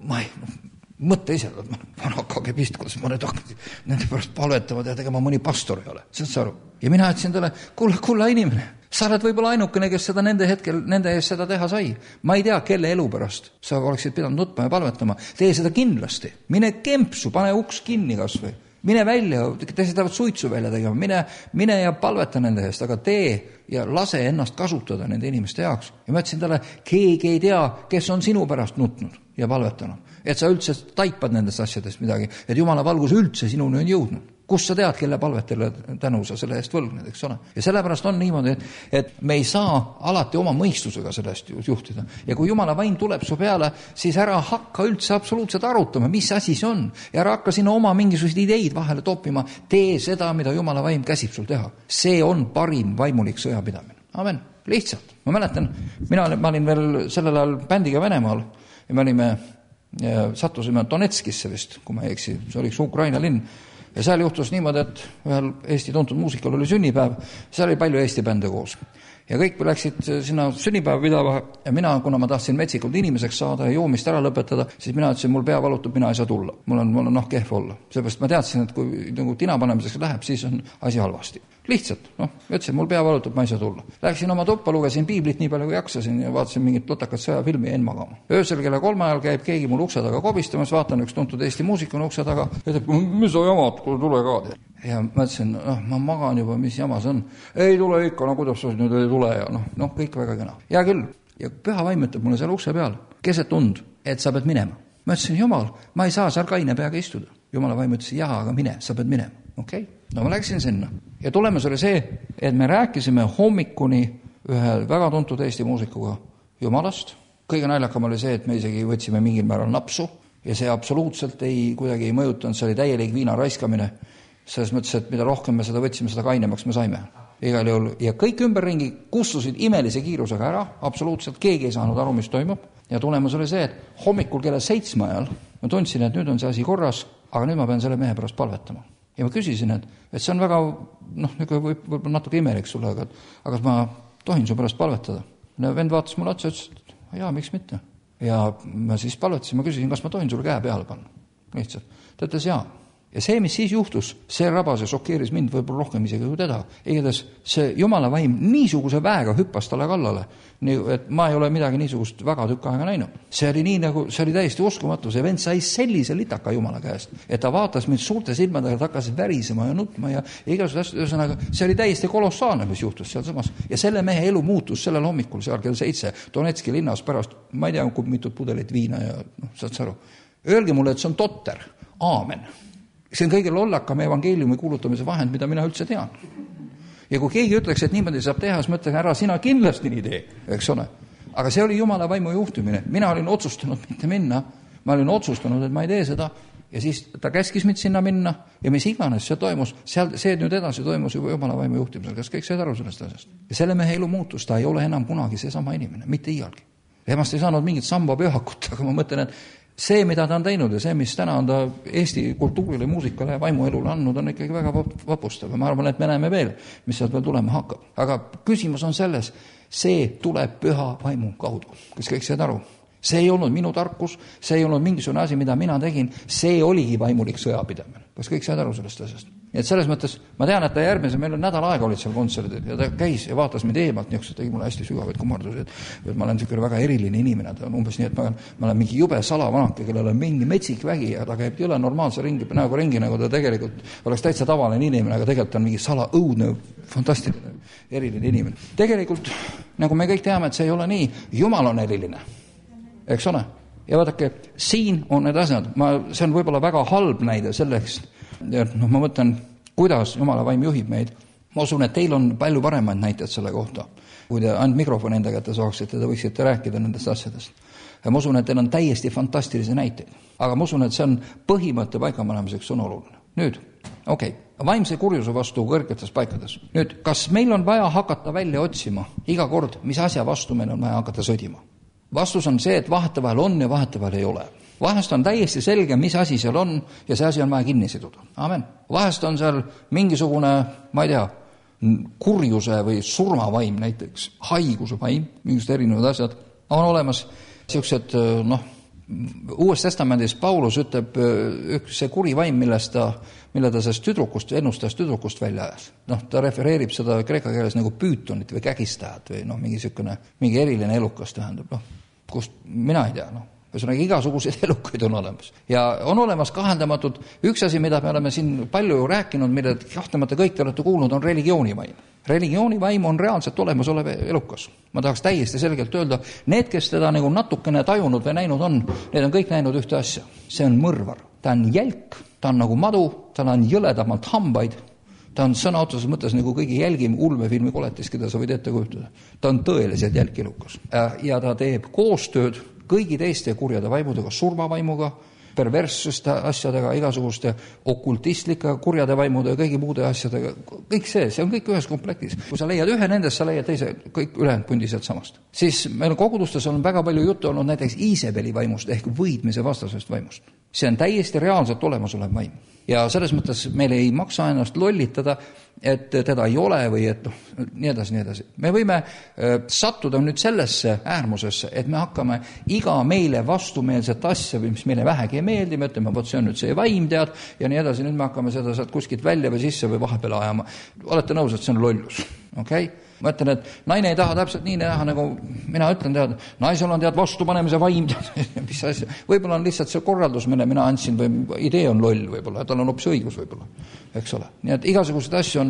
et mõtte ise, et ma hakkagi pist, kuidas ma nüüd hakkasin nende pärast palvetama ja tegema mõni pastor ei ole. Saad sa aru? Ja mina ütlesin talle, kulla inimene, sa oled võib-olla ainukene, kes seda nende ees seda teha sai. Ma ei tea, kelle elu pärast sa oleksid pidanud nutma ja palvetama. Tee seda kindlasti. Mine kempsu, pane uks kinni kas või. Mine välja, te seda suitsu välja tegema. Mine ja palveta nende eest, aga tee ja lase ennast kasutada nende inimeste jaoks. Ja ma ütlesin talle, keegi ei tea, kes on sinu pärast nutnud ja palvetanud. Et sa üldse taipad nendest asjadest midagi, et Jumala valgus üldse sinuni on jõudnud. Kus sa tead, kelle palvetele tänu sa selle eest võlgned, eks ole? Ja sellepärast on niimoodi, et me ei saa alati oma mõistusega sellest juhtida. Ja kui Jumala vaim tuleb su peale, siis ära hakka üldse absoluutselt arutama, mis asi see on. Ja ära hakka sinna oma mingisuguseid ideid vahele toppima. Tee seda, mida Jumala vaim käsib sul teha. See on parim vaimulik sõjapidamine. Amen. Lihtsalt. Ma mäletan, ma olin veel sellel ajal bändiga Venemaal ja me sattusime Donetskisse vist, kui ma ei eksi. See oli üks Ukraina linn. Ja seal juhtus niimoodi, et ühel Eesti tuntud muusikal oli sünnipäev, seal oli palju Eesti bände koos. Ja kõik läksid sinna sünnipäeva pidava ja mina, kuna ma tahtsin metsikult inimeseks saada ja joomist ära lõpetada, siis mina ütlesin, mul pea valutab, mina ei saa tulla. Mul on kehv olla. Seepärast ma teadsin, et kui tina panemiseks läheb, siis on asi halvasti. Lihtsalt, ütlesin, mul pea valutab, ma ei saa tulla. Läksin oma tuppa, lugesin piiblit nii palju kui jaksasin ja vaatasin mingit lotakat sõjafilmi ja magama. Öösel kella 3 ajal käib keegi mul ukse taga kobistamas, vaatan üks tuntud Eesti muusik on ukse taga, ütleb, mis sa jamad, kui tule ka tead. Ja ma ütlesin, ma magan juba, mis jama see on. Ei tule ikka, kuidas sa nüüd ei tule ja kõik väga kena. Ja küll. Ja püha vaim ütleb mulle seal ukse peal. keset und, et sa pead minema. Ma ütlesin, Jumal, ma ei saa seal kaine peaga istuda. Jumala vaim ütles, jaa, aga mine, sa pead minema. Okei. No ma läksin sinna. Ja tulemus oli see, et me rääkisime hommikuni ühe väga tuntud Eesti muusikuga Jumalast. Kõige naljakam oli see, et me isegi võtsime mingil määral napsu ja see absoluutselt kuidagi ei mõjutanud, see oli täielik viina raiskamine. Selles mõttes, et mida rohkem me seda võtsime, seda kainemaks me saime. Igal juhul. Ja kõik ümberringi kustusid imelise kiirusega ära, absoluutselt keegi ei saanud aru, mis toimub. Ja tulemus oli see, et hommikul kella 7 ajal ma tundsin, et nüüd on see asi korras, aga nüüd ma pean selle mehe pärast palvetama. Ja ma küsisin, et see on väga, võib natuke imelik sulle, aga ma tohin su pärast palvetada. Ja vend vaatas mulle otsa ja ütles, et jaa, miks mitte. Ja ma siis palvetasin, ma küsisin, kas ma tohin sulle käe peale panna. Lihtsalt. Ta ütles jaa. Ja see, mis siis juhtus, see rabas ja šokeeris mind võib-olla rohkem isegi kui teda. Igatahes see Jumala vaim niisuguse väega hüppas talle kallale, et ma ei ole midagi niisugust väga tükk aega näinud. See oli nii nagu, see oli täiesti uskumatu, see vend sai sellise litaka Jumala käest, et ta vaatas mind suurte silmadega, ta hakkas värisema ja nutma ja igasugust asju, ühesõnaga, see oli täiesti kolossaalne, mis juhtus seal samas. Ja selle mehe elu muutus sellel hommikul seal kell 7 Donetski linnas pärast, ma ei tea, kui mitut pudelit viina ja saad sa aru. Öelge mulle, et see on totter. Aamen. See on kõige lollakam evangeeliumi kuulutamise vahend, mida mina üldse tean. Ja kui keegi ütleks, et niimoodi saab teha, siis mõtlen, ära sina kindlasti nii tee, eks ole. Aga see oli Jumala vaimu juhtimine. Mina olin otsustanud mitte minna, ma olin otsustanud, et ma ei tee seda ja siis ta käskis mind sinna minna ja mis iganes see toimus, see nüüd edasi toimus juba Jumala vaimu juhtimisel. Kas kõik said aru sellest asjast? Ja selle mehe elu muutus, ta ei ole enam kunagi seesama inimene, mitte iialgi. Emast ei saanud mingit samba pühakut, aga ma mõtlen, et see, mida ta on teinud ja see, mis täna on ta Eesti kultuurile, muusikale ja vaimuelule andnud, on ikkagi väga vapustav. Ma arvan, et me näeme veel, mis sealt veel tulema hakkab. Aga küsimus on selles, see tuleb püha vaimu kaudu. Kas kõik said aru? See ei olnud minu tarkus, see ei olnud mingisugune asi, mida mina tegin, see oligi vaimulik sõjapidamine. Kas kõik said aru sellest asjast? Nii et selles mõttes, ma tean, et ta järgmise, meil on nädal aega olid seal kontserdid ja ta käis ja vaatas mind eemalt, niisugused tegi mulle hästi sügavaid kummardusi, et ma olen niisugune väga eriline inimene, ta on umbes nii, et ma olen mingi jube salavanake, kellel on mingi metsik vägi ja ta käib jõle normaalse ringi, nagu ta tegelikult oleks täitsa tavaline inimene, aga tegelikult on mingi õudne, fantastiline, eriline inimene. Tegelikult, nagu me kõik teame, et see ei ole nii, Jumal on eriline, eks ole? Ja vaadake, siin on need asjad, see on võib-olla väga halb näide selleks, ma mõtlen, kuidas Jumala vaim juhib meid. Ma usun, et teil on palju paremaid näiteid selle kohta. Kui te ainult mikrofoni enda kätte saaksite, te võiksite rääkida nendest asjadest. Ja ma usun, et teil on täiesti fantastilisi näiteid. Aga ma usun, et see on põhimõtte paikapanemiseks on oluline. Nüüd, vaimse kurjuse vastu kõrgetes paikades. Nüüd, kas meil on vaja hakata välja otsima iga kord, mis asja vastu meil on vaja hakata sõdima? Vastus on see, et vahetevahel on ja vahetevahel ei ole. Vahest on täiesti selge, mis asi seal on ja see asi on vaja kinni siduda. Amen. Vahest on seal mingisugune, ma ei tea, kurjuse või surmavaim näiteks, haiguse vaim, mingisugused erinevad asjad. On olemas sellised, Uues Testamendis Paulus ütleb see kuri vaim, mille ta sellest tüdrukust, ennustas tüdrukust välja ajas. Ta refereerib seda kreeka keeles nagu püütonit või kägistajat või mingi eriline elukas tähendab. Kust mina ei tea, ühesõnaga igasuguseid elukaid on olemas. Ja on olemas kaheldamatult üks asi, mida me oleme siin palju rääkinud, mida kahtlemata kõik te olete kuulnud, on religioonivaim. Religioonivaim on reaalselt olemas olev elukas. Ma tahaks täiesti selgelt öelda, need, kes teda nagu natukene tajunud või näinud on, need on kõik näinud ühte asja. See on mõrvar. Ta on jälk, ta on nagu madu, tal on jõledamalt hambaid, ta on sõna otseses mõttes nagu kõigi jälgim ulmefilmi koletis, keda sa võid ette kujutada. Ta on tõeliselt jälkilukas. Ja ta teeb koostööd kõigi teiste kurjade vaimudega, surmavaimuga, perverssuste asjadega, igasuguste okultistlike kurjade vaimude ja kõigi muude asjadega. Kõik see on kõik ühes komplektis. Kui sa leiad ühe nendest, sa leiad teise, kõik ülejäänud pundi sealt samast. Siis meil kogudustes on väga palju juttu olnud näiteks Iisabeli vaimust ehk võidmise vastasest vaimust. See on täiesti reaalselt olemasolev vaim. Ja selles mõttes meil ei maksa ennast lollitada, et teda ei ole või et nii edasi. Me võime sattuda nüüd sellesse äärmusesse, et me hakkame iga meile vastumeelset asja, mis meile vähegi ei meeldi, me ütleme, see on nüüd see vaim tead ja nii edasi, nüüd me hakkame seda sealt kuskilt välja või sisse või vahepeal ajama. Olete nõus, et see on lollus, Ma ütlen, et naine ei taha täpselt nii näha, nagu mina ütlen, naisel on vastupanemise vaim, mis asja. Võib-olla on lihtsalt see korraldus, mille mina andsin või idee on loll võib-olla, tal on hoopis õigus võib-olla, eks ole. Nii et igasugused asju on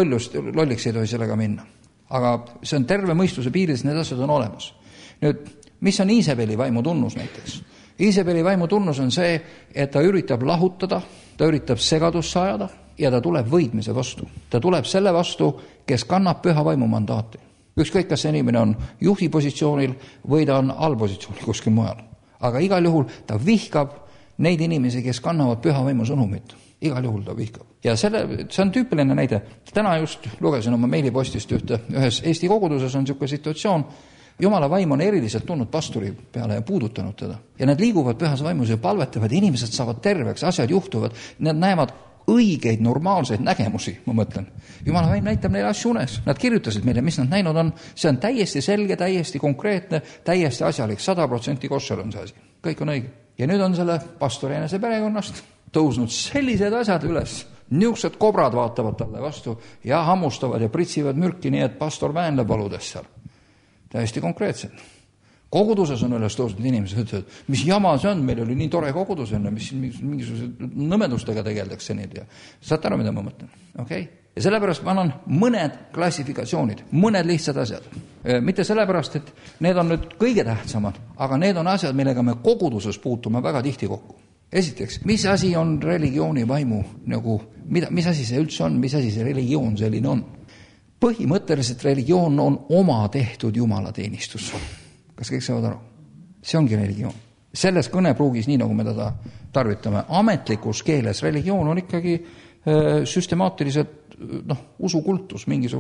lolliks ei tohi sellega minna. Aga see on terve mõistuse piiris, need asjad on olemas. Nüüd, Mis on Iisabeli vaimu tunnus näiteks? Iisabeli vaimu tunnus on see, et ta üritab lahutada, ta üritab segadusse ajada ja ta tuleb võidmise vastu. Ta tuleb selle vastu, kes kannab püha vaimu mandaati. Ükskõik, kas see inimene on juhi positsioonil või ta on allpositsioonil kuskil mujal. Aga igal juhul ta vihkab neid inimesi, kes kannavad püha vaimu sõnumit. Igal juhul ta vihkab. Ja see on tüüpiline näide. Täna just lugesin oma meilipostist ühes Eesti koguduses on niisugune situatsioon. Jumala vaim on eriliselt tulnud pastori peale ja puudutanud teda. Ja nad liiguvad pühas vaimus ja palvetavad, inimesed saavad terveks, asjad juhtuvad, nad näevad õigeid, normaalseid nägemusi, ma mõtlen. Jumala vaim näitab neile asju unes. Nad kirjutasid meile, mis nad näinud on. See on täiesti selge, täiesti konkreetne, täiesti asjalik, 100% koššer on see asi. Kõik on õige. Ja nüüd on selle pastori enese perekonnast tõusnud sellised asjad üles. Niisugused kobrad vaatavad talle vastu ja hammustavad ja pritsivad mürki, nii et pastor väänleb valudes seal. Täiesti konkreetselt. Koguduses on üles tõusnud inimesed, ütlevad, mis jama see on, meil oli nii tore kogudus, mis mingisugused nõmedustega tegeldakse neid ja saate aru, mida ma mõtlen. Okay? Ja sellepärast ma annan mõned klassifikatsioonid, mõned lihtsad asjad. Mitte sellepärast, et need on nüüd kõige tähtsamad, aga need on asjad, millega me koguduses puutume väga tihti kokku. Esiteks, mis asi on religiooni vaimu, mis asi see üldse on, mis asi see religioon selline on? Põhimõtteliselt religioon on oma tehtud jumalateenistus. Kas kõik saavad aru? See ongi religioon. Selles kõnepruugis, nii nagu me teda tarvitame, ametlikus keeles religioon on ikkagi süstemaatiliselt usukultus,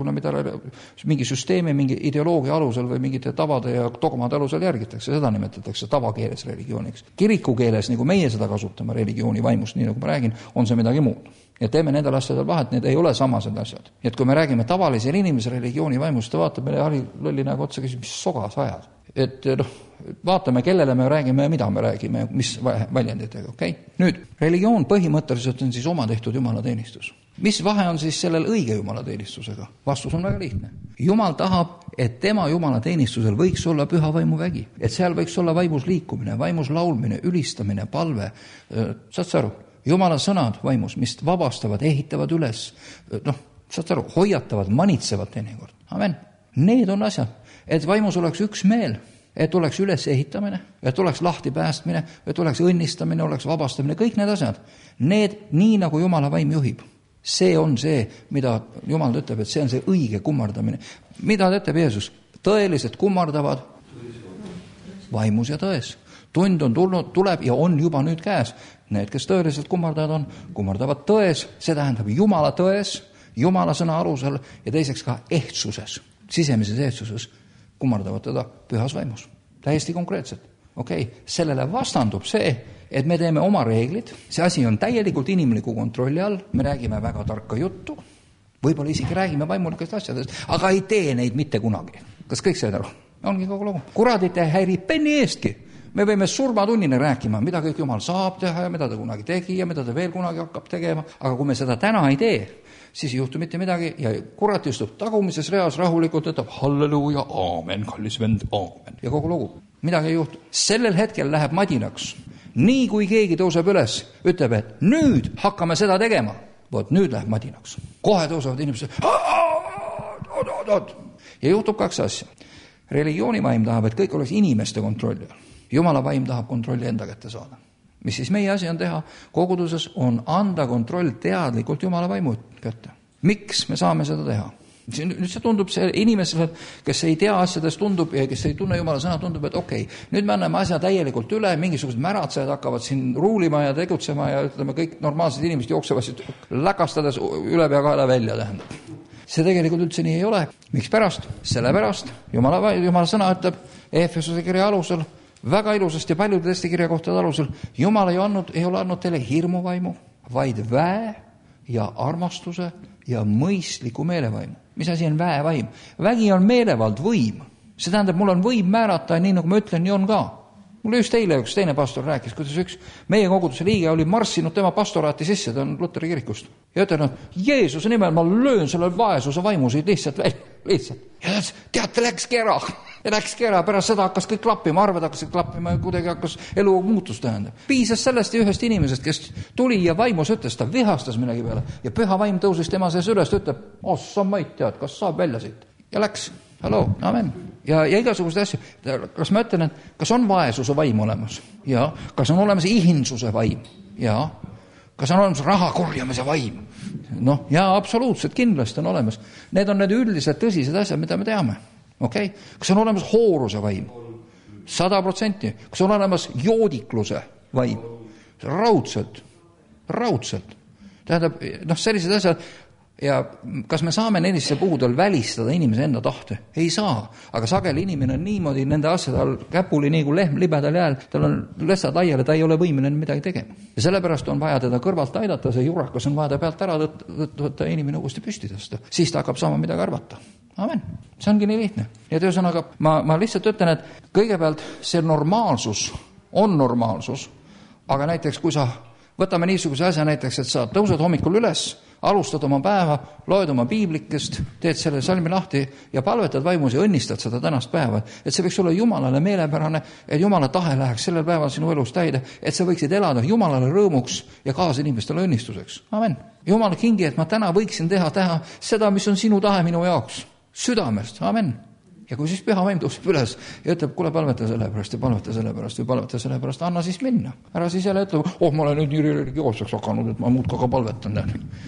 mingi süsteemi, mingi ideoloogia alusel või mingite tavade ja dogmade alusel järgitakse, seda nimetatakse tavakeeles religiooniks. Kirikukeeles, nagu meie seda kasutame religiooni vaimust, nii nagu ma räägin, on see midagi muud. Ja teeme nendel asjadel vahet, need ei ole samased asjad. Nii et kui me räägime tavalisel inimese religiooni vaimust, ta vaatab meile lolli näoga otsa, mis soga sa ajad. Et vaatame, kellele me räägime ja mida me räägime, mis väljenditega, okay? Nüüd, religioon põhimõtteliselt on siis oma tehtud jumalateenistus. Mis vahe on siis sellel õige jumalateenistusega? Vastus on väga lihtne. Jumal tahab, et tema jumalateenistusel võiks olla püha vaimu vägi. Et seal võiks olla vaimus liikumine, vaimus laulmine, ülistamine, palve. Saad sa aru? Jumala sõnad vaimus, mis vabastavad, ehitavad üles, saad aru, hoiatavad, manitsevad teinekord. Amen. Need on asjad, et vaimus oleks üks meel, et oleks üles ehitamine, et oleks lahti päästmine, et oleks õnnistamine, oleks vabastamine, kõik need asjad. Need nii nagu Jumala vaim juhib. See on see, mida Jumal ütleb, et see on see õige kummardamine. Mida ütleb Jeesus? Tõeliselt kummardavad vaimus ja tões. Tund on tulnud, tuleb ja on juba nüüd käes. Need, kes tõeliselt kummardavad tões, see tähendab Jumala tões, Jumala sõna alusel ja teiseks ka ehtsuses, sisemises ehtsuses kummardavad teda pühas vaimus. Täiesti konkreetselt. Okay. Sellele vastandub see, et me teeme oma reeglid, see asi on täielikult inimliku kontrolli all, me räägime väga tarka juttu, võib-olla isegi räägime vaimulikest asjadest, aga ei tee neid mitte kunagi. Kas kõik said aru? Ongi kogu lugu. Kuradit ei häiri penni eestki. Me võime surmatunnina rääkima, mida kõik Jumal saab teha ja mida ta kunagi tegi ja mida ta veel kunagi hakkab tegema, aga kui me seda täna ei tee, siis ei juhtu mitte midagi ja kurat istub tagumises reas rahulikult, ütleb halleluuja, aamen, kallis vend, aamen. Ja kogu lugu. Midagi ei juhtu. Sellel hetkel läheb madinaks. Nii kui keegi tõuseb üles, ütleb, et nüüd hakkame seda tegema. Vot nüüd läheb madinaks. Kohe tõusevad inimesed. Ja juhtub kaks asja. Religiooni vaim tahab, et kõik oleks inimeste kontrolli all. Jumala vaim tahab kontrolli enda kätte saada. Mis siis meie asi on teha? Koguduses on anda kontroll teadlikult Jumala vaimu kätte. Miks me saame seda teha? Nüüd see tundub see inimesele, kes ei tea asjadest, tundub ja kes ei tunne Jumala sõna, tundub, et okei, nüüd me anname asja täielikult üle, mingisugused märatsejad hakkavad siin ruulima ja tegutsema ja ütleme, kõik normaalsed inimesed jooksevad läkastades üle pea kaela välja tähendab. See tegelikult üldse nii ei ole. Miks pärast? Sellepärast Jumala sõna ütleb Efesuse kirja alusel, väga ilusasti ja paljude teiste kirjakohtade alusel, Jumal ei ole andnud teile hirmuvaimu, vaid väe ja armastuse ja mõistliku meelevaimu. Mis asi on väevaim? Vägi on meelevald, võim. See tähendab, mul on võim määrata, nii nagu ma ütlen, nii on ka. Mul just eile üks teine pastor rääkis, kuidas üks meie koguduse liige oli marssinud tema pastoraati sisse, ta on Luteri kirikust. Ja ütelnud, Jeesuse nimel ma löön selle vaesuse vaimusid lihtsalt välja. Lihtsalt. Ja teate, läkski ära. Ja läkski ära, pärast seda hakkas kõik klappima, arved hakkasid klappima ja kuidagi hakkas elu muutus tähendab. Piisas sellest ühest inimesest, kes tuli ja vaimus ütles, ta vihastas midagi peale ja püha vaim tõusis tema sees üles, ütleb, ossa ma ei tead, kas saab välja siit. Ja läks, hallo, amen. ja igasuguseid asju. Kas ma ütlen, et kas on vaesuse vaim olemas? Ja. Kas on olemas ihinsuse vaim? Ja. Kas on olemas raha korjamise vaim? Ja absoluutselt kindlasti on olemas. Need on need üldised tõsised asjad, mida me teame. Okay? Kas on olemas hooruse vaim? 100%. Kas on olemas joodikluse vaim? Raudselt. Tähendab, sellised asjad. Ja kas me saame nendesse puhudel välistada inimese enda tahte? Ei saa. Aga sageli inimene on niimoodi nende asjade all käpuli nii kui lehm libedal jääl, tal on lessad laiali, ta ei ole võimeline midagi tegema. Ja sellepärast on vaja teda kõrvalt aidata, see jurakas on vaja ta pealt ära võtta ja inimene uuesti püsti tõsta. Siis ta hakkab saama midagi arvata. Amen. See ongi nii lihtne. Ja ühesõnaga, ma lihtsalt ütlen, et kõigepealt see normaalsus on normaalsus, aga näiteks kui sa võtame niisuguse asja näiteks, et sa tõused hommikul üles, alustad oma päeva, loed oma piiblikest, teed selle salmi lahti ja palvetad vaimus ja õnnistad seda tänast päeva. Et see võiks olla Jumalale meelepärane, et Jumala tahe läheks sellel päeval sinu elus täide, et sa võiksid elada Jumalale rõõmuks ja kaasa inimestele õnnistuseks. Amen. Jumal kingi, et ma täna võiksin teha seda, mis on sinu tahe minu jaoks. Südamest. Amen. Ja kui siis püha vaim tõuseb üles ja ütleb, kuule palveta selle pärast ja palveta selle pärast või palveta selle pärast, anna siis minna. Ära siis jälle ütleb, ma olen nüüd nii religioosseks hakanud, et ma muud ka palvetan.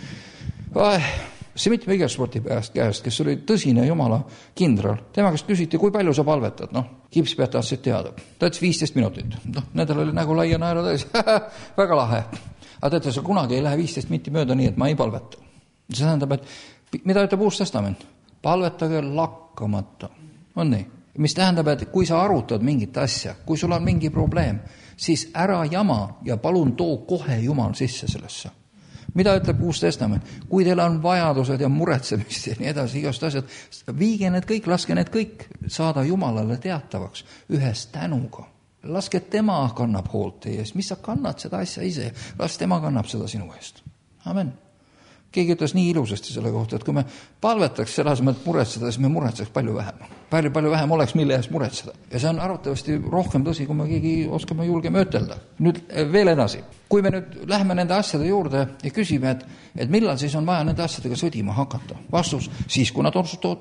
See mitme igelsporti käest, kes oli tõsine Jumala kindral, tema käest küsiti, kui palju sa palvetad. Kipspead tahtsid teada. Ta ütles 15 minutit. Nendel oli nagu laia naeru täis. Väga lahe. Aga ta ütles, kunagi ei lähe 15 minutit mööda nii, et ma ei palveta. See tähendab, et mida ütleb Uus Testament? Palvetage lakkamata. On nii? Mis tähendab, et kui sa arutad mingit asja, kui sul on mingi probleem, siis ära jama ja palun too kohe Jumal sisse sellesse. Mida ütleb Uus Testament? Kui teil on vajadused ja muretsemist ja nii edasi, igast asjad, viige need kõik, laske need kõik saada Jumalale teatavaks ühes tänuga. Laske tema kannab hoolt teie eest. Mis sa kannad seda asja ise? Las tema kannab seda sinu eest. Amen. Keegi ütles nii ilusasti selle kohta, et kui me palvetaks selle asemel muretseda, siis me muretseks palju vähem. Palju vähem oleks, mille eest muretseda. Ja see on arvatavasti rohkem tõsi, kui me keegi oskame julgema ütelda. Nüüd veel edasi. Kui me nüüd läheme nende asjade juurde ja küsime, et millal siis on vaja nende asjadega sõdima hakata? Vastus, siis kui nad osutuvad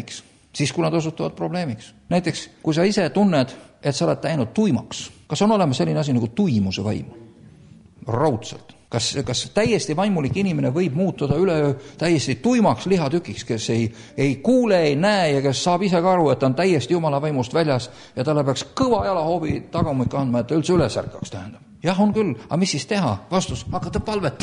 probleemiks. Näiteks, kui sa ise tunned, et sa oled läinud tuimaks, kas on olemas selline asi nagu tuimuse vaim? Raudselt. Kas täiesti vaimulik inimene võib muutuda üleöö täiesti tuimaks lihatükiks, kes ei kuule, ei näe ja kes saab ise ka aru, et ta on täiesti Jumala vaimust väljas ja talle peaks kõva jalahoobi tagamikku andma, et ta üldse üles ärkaks, tähendab. Jah, on küll, aga mis siis teha? Vastus, hakata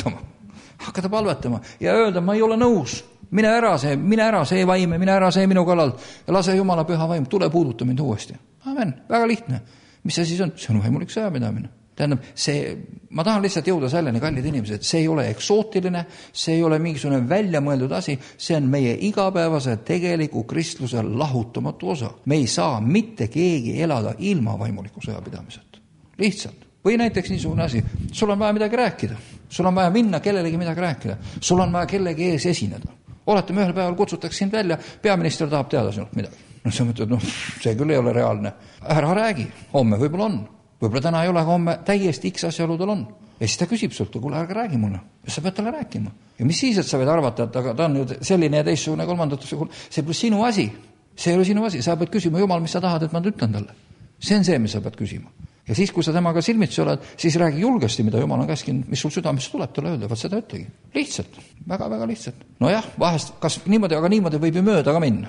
palvetama ja öelda, ma ei ole nõus. Mine ära see vaime, mine ära see minu kallal ja lase Jumala püha vaim, tule puuduta mind uuesti. Amen, väga lihtne. Mis see siis on? See on vaimulik sõjapidamine. Tähendab, ma tahan lihtsalt jõuda selleni, kallid inimesed, see ei ole eksootiline, see ei ole mingisugune väljamõeldud asi, see on meie igapäevase tegeliku kristluse lahutamatu osa. Me ei saa mitte keegi elada ilma vaimuliku sõjapidamiseta. Lihtsalt. Või näiteks niisugune asi, sul on vaja midagi rääkida, sul on vaja minna kellelegi midagi rääkida, sul on vaja kellegi ees esineda. Oletame, ühel päeval kutsutakse sind välja, peaminister tahab teada sinult midagi. Sa mõtled, see küll ei ole reaalne. Ära räägi, homme võib-olla on. Võib-olla täna ei ole, aga homme täiesti X asjaoludel on. Ja siis ta küsib sult, kuule, ärge räägi mulle. Ja sa pead talle rääkima. Ja mis siis, et sa võid arvata, et aga ta on nüüd selline ja teistsugune kolmandatus. See pole sinu asi. See ei ole sinu asi. Sa pead küsima, Jumal, mis sa tahad, et ma ütlen talle. See on see, mis sa pead küsima. Ja siis, kui sa temaga silmitsi oled, siis räägi julgesti, mida Jumal on käskinud, mis sul südamesse tuleb talle öelda. Vaat seda ütlegi. Lihtsalt. Väga lihtsalt. Nojah, vahest, kas niimoodi, aga niimoodi võib ju mööda ka minna.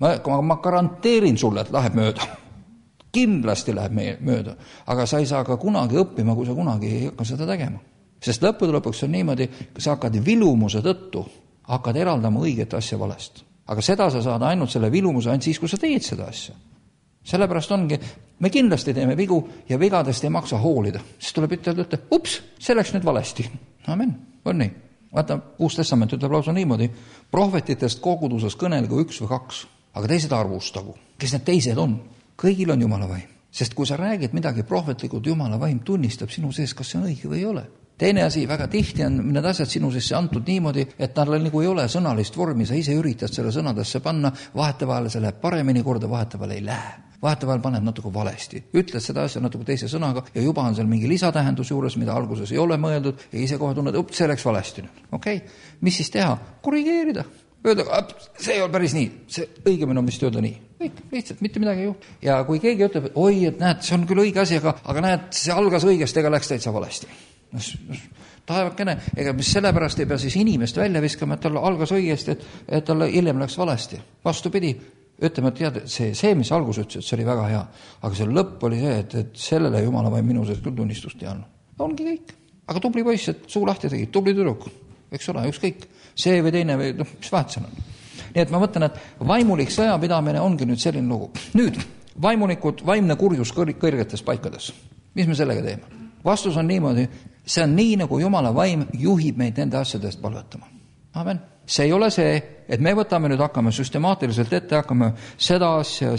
Ma garanteerin sulle, et läheb mööda. Kindlasti läheb mööda, aga sa ei saa ka kunagi õppima, kui sa kunagi ei hakka seda tegema. Sest lõppude lõpuks on niimoodi, sa hakkad vilumuse tõttu, hakkad eraldama õiget asja valest. Aga seda sa saad ainult selle vilumuse ainult siis, kui sa teed seda asja. Sellepärast ongi, me kindlasti teeme vigu ja vigadest ei maksa hoolida. Siis tuleb ütelda, ups, see läks nüüd valesti. Amen, on nii. Vaata, Uus Testament ütleb lausa niimoodi, prohvetitest koguduses kõnelgu 1 või 2, aga teised arvustagu. Kes need teised on? Kõigil on Jumala vaim. Sest kui sa räägid midagi prohvetlikult, Jumala vaim tunnistab sinu sees, kas see on õige või ei ole. Teine asi, väga tihti on need asjad sinu seesse antud niimoodi, et tal nagu ei ole sõnalist vormi, sa ise üritad selle sõnadesse panna, vahetevahel see läheb paremini korda, vahetevahel ei lähe. Vahetevahel paned natuke valesti. Ütled seda asja natuke teise sõnaga ja juba on seal mingi lisatähendus juures, mida alguses ei ole mõeldud ja ise kohe tunned, see läks valesti nüüd. Okei? Mis siis teha? Korrigeerida. Öelda, see ei ole päris nii. See õigemini on vist öelda nii. kõik, lihtsalt mitte midagi ei juhtu. Ja kui keegi ütleb, et oi, et näed, see on küll õige asi, aga näed, see algas õigesti, ega läks täitsa valesti. Taevakene, ega mis sellepärast ei pea siis inimest välja viskama, et tal algas õigesti, et tal hiljem läks valesti. Vastupidi, ütleme, et tead, see, mis algus ütles, et see oli väga hea, aga see lõpp oli see, et sellele Jumala vaim minu sees küll tunnistust ei andnud. Ongi kõik. Aga tubli poiss, et suu lahti tegid, tubli tüdruk, eks ole, ükskõik. See või teine või mis vahet seal on. Nii et ma mõtlen, et vaimulik sõjapidamine ongi nüüd selline lugu. Nüüd, vaimne kurjus kõrgetes paikades. Mis me sellega teeme? Vastus on niimoodi, see on nii, nagu Jumala vaim juhib meid nende asjadest palvetama. Amen. See ei ole see, et me võtame nüüd, hakkame süstemaatiliselt ette, hakkame seda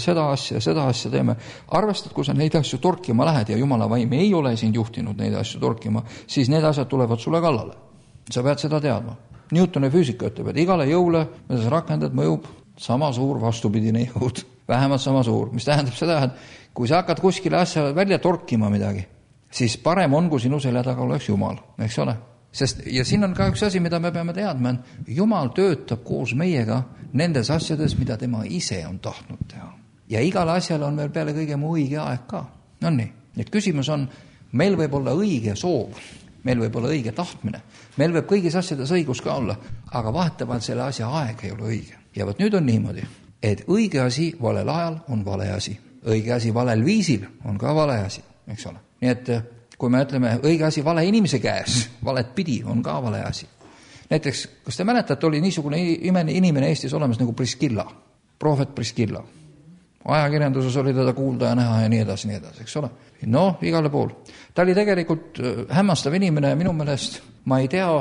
asja teeme. Arvestad, kui sa neid asju torkima lähed ja Jumala vaim ei ole sind juhtinud neid asju torkima, siis need asjad tulevad sulle kallale. Sa pead seda teadma. Newtoni füüsika ütleb, et igale jõule, mida sa rakendad, mõjub sama suur vastupidine jõud. Vähemalt sama suur. Mis tähendab seda, et kui sa hakkad kuskile asja välja torkima midagi, siis parem on, kui sinu selja taga oleks Jumal, eks ole? Ja siin on ka üks asi, mida me peame teadma, Jumal töötab koos meiega nendes asjades, mida tema ise on tahtnud teha. Ja igal asjal on veel peale kõige mu õige aeg ka. No nii. Nüüd küsimus on, meil võib olla õige soov, meil võib olla õige tahtmine, meil võib kõigis asjades õigus ka olla, aga vahetavalt selle asja aeg ei ole õige. Ja võt nüüd on niimoodi, et õige asi valel ajal on vale asi. Õige asi valel viisil on ka vale asi, eks ole. Nii et kui me ütleme õige asi vale inimese käes, valet pidi on ka vale asi. Näiteks, kas te mäletate, oli niisugune inimene Eestis olemas nagu Priskilla, prohvet Priskilla. Ajakirjanduses oli teda kuulda ja näha ja nii edasi, eks ole. No, igale pool. Ta oli tegelikult hämmastav inimene ja minu meelest, ma ei tea,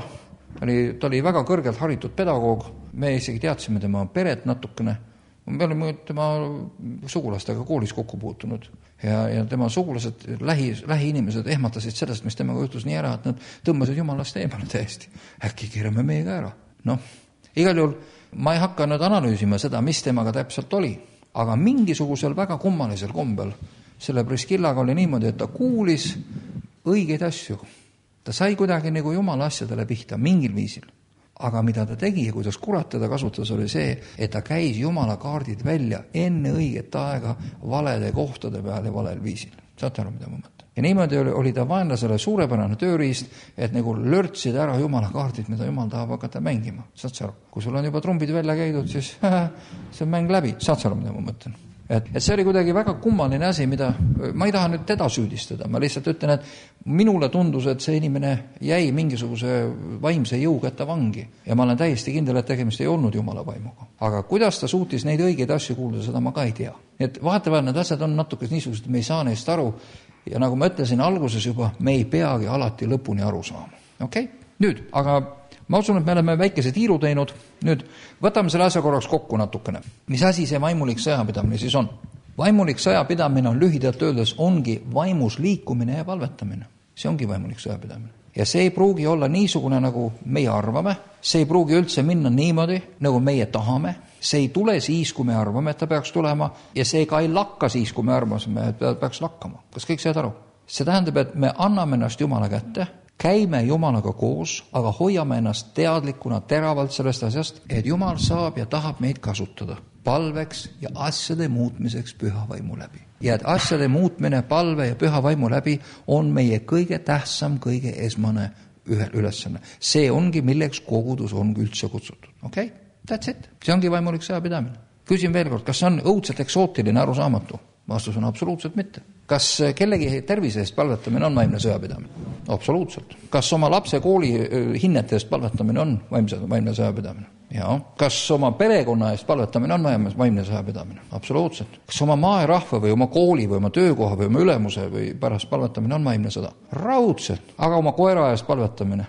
ta oli väga kõrgelt haritud pedagoog, me isegi teadsime tema peret natukene. Me olime tema sugulastega koolis kokku puutunud ja tema sugulased, lähiinimesed ehmatasid sellest, mis temaga juhtus nii ära, et nad tõmbasid Jumalast eemale täiesti. Äkki keerame meiega ära. Noh, igal juhul ma ei hakka nüüd analüüsima seda, mis temaga täpselt oli, aga mingisugusel väga kummalisel kombel selle Priskillaga oli niimoodi, et ta kuulis õigeid asju. Ta sai kuidagi nagu Jumala asjadele pihta mingil viisil. Aga mida ta tegi ja kuidas kurat teda kasutas, oli see, et ta käis Jumala kaardid välja enne õiget aega valede kohtade peal ja valel viisil. Saate aru, mida ma mõtlen? Ja niimoodi oli ta vaenlasele suurepärane tööriist, et nagu lörtsid ära Jumala kaardid, mida Jumal tahab hakata mängima. Saate aru? Kui sul on juba trumbid välja käidud, siis see on mäng läbi. Saate aru, mida ma mõtlen? Et see oli kuidagi väga kummaline asi, mida ma ei taha nüüd teda süüdistada, ma lihtsalt ütlen, et minule tundus, et see inimene jäi mingisuguse vaimse jõu kätte vangi ja ma olen täiesti kindel, et tegemist ei olnud Jumala vaimuga. Aga kuidas ta suutis neid õigeid asju kuulda, seda ma ka ei tea. Et vahetevahel need asjad on natuke niisugused, me ei saa neist aru ja nagu ma ütlesin alguses juba, me ei peagi alati lõpuni aru saama. Okay? Nüüd, aga ma usun, et me oleme väikese tiiru teinud. Nüüd võtame selle asja korraks kokku natukene. Mis asi see vaimulik sõjapidamine siis on? Vaimulik sõjapidamine on lühidalt öeldes ongi vaimus liikumine ja palvetamine. See ongi vaimulik sõjapidamine. Ja see ei pruugi olla niisugune, nagu meie arvame. See ei pruugi üldse minna niimoodi, nagu meie tahame. See ei tule siis, kui me arvame, et ta peaks tulema. Ja see ka ei lakka siis, kui me arvasime, et ta peaks lakkama. Kas kõik saad aru? See tähendab, et me anname ennast Jumala kätte, käime Jumalaga koos, aga hoiame ennast teadlikuna teravalt sellest asjast, et Jumal saab ja tahab meid kasutada palveks ja asjade muutmiseks püha vaimu läbi. Ja et asjade muutmine palve ja püha vaimu läbi on meie kõige tähtsam, kõige esmane ülesanne. See ongi, milleks kogudus ongi üldse kutsutud. Okay? That's it. See ongi vaimulik sõjapidamine. Küsin veel kord, kas see on õudselt eksootiline arusaamatu? Vastus on absoluutselt mitte. Kas kellegi tervise eest palvetamine on vaimne sõjapidamine? Absoluutselt. Kas oma lapse kooli hinnete eest palvetamine on vaimne sõjapidamine? Jaa. Kas oma perekonna eest palvetamine on vaimne sõjapidamine? Absoluutselt. Kas oma maarahva või oma kooli või oma töökoha või oma ülemuse või pärast palvetamine on vaimne sõda? Raudselt. Aga oma koera eest palvetamine?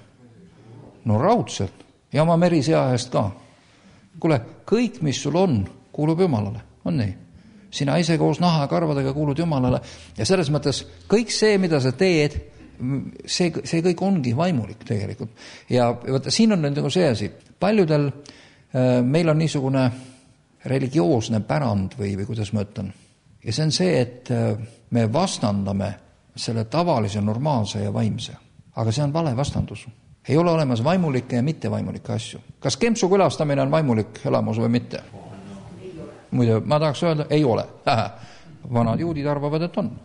No raudselt. Ja oma merisea eest ka. Kuule, kõik, mis sul on, kuulub Jumalale. On nii? Sina ise koos naha ja karvadega kuulud Jumalale ja selles mõttes kõik see, mida sa teed, see kõik ongi vaimulik tegelikult. Ja võtta, siin on nagu see asi. Paljudel meil on niisugune religioosne pärand või kuidas ma ütlen. Ja see on see, et me vastandame selle tavalise, normaalse ja vaimse. Aga see on vale vastandus. Ei ole olemas vaimulikke ja mitte vaimulikke asju. Kas kempsu külastamine on vaimulik elamus või mitte? muide, ma tahaks öelda, ei ole. Vanad juudid arvavad, et on.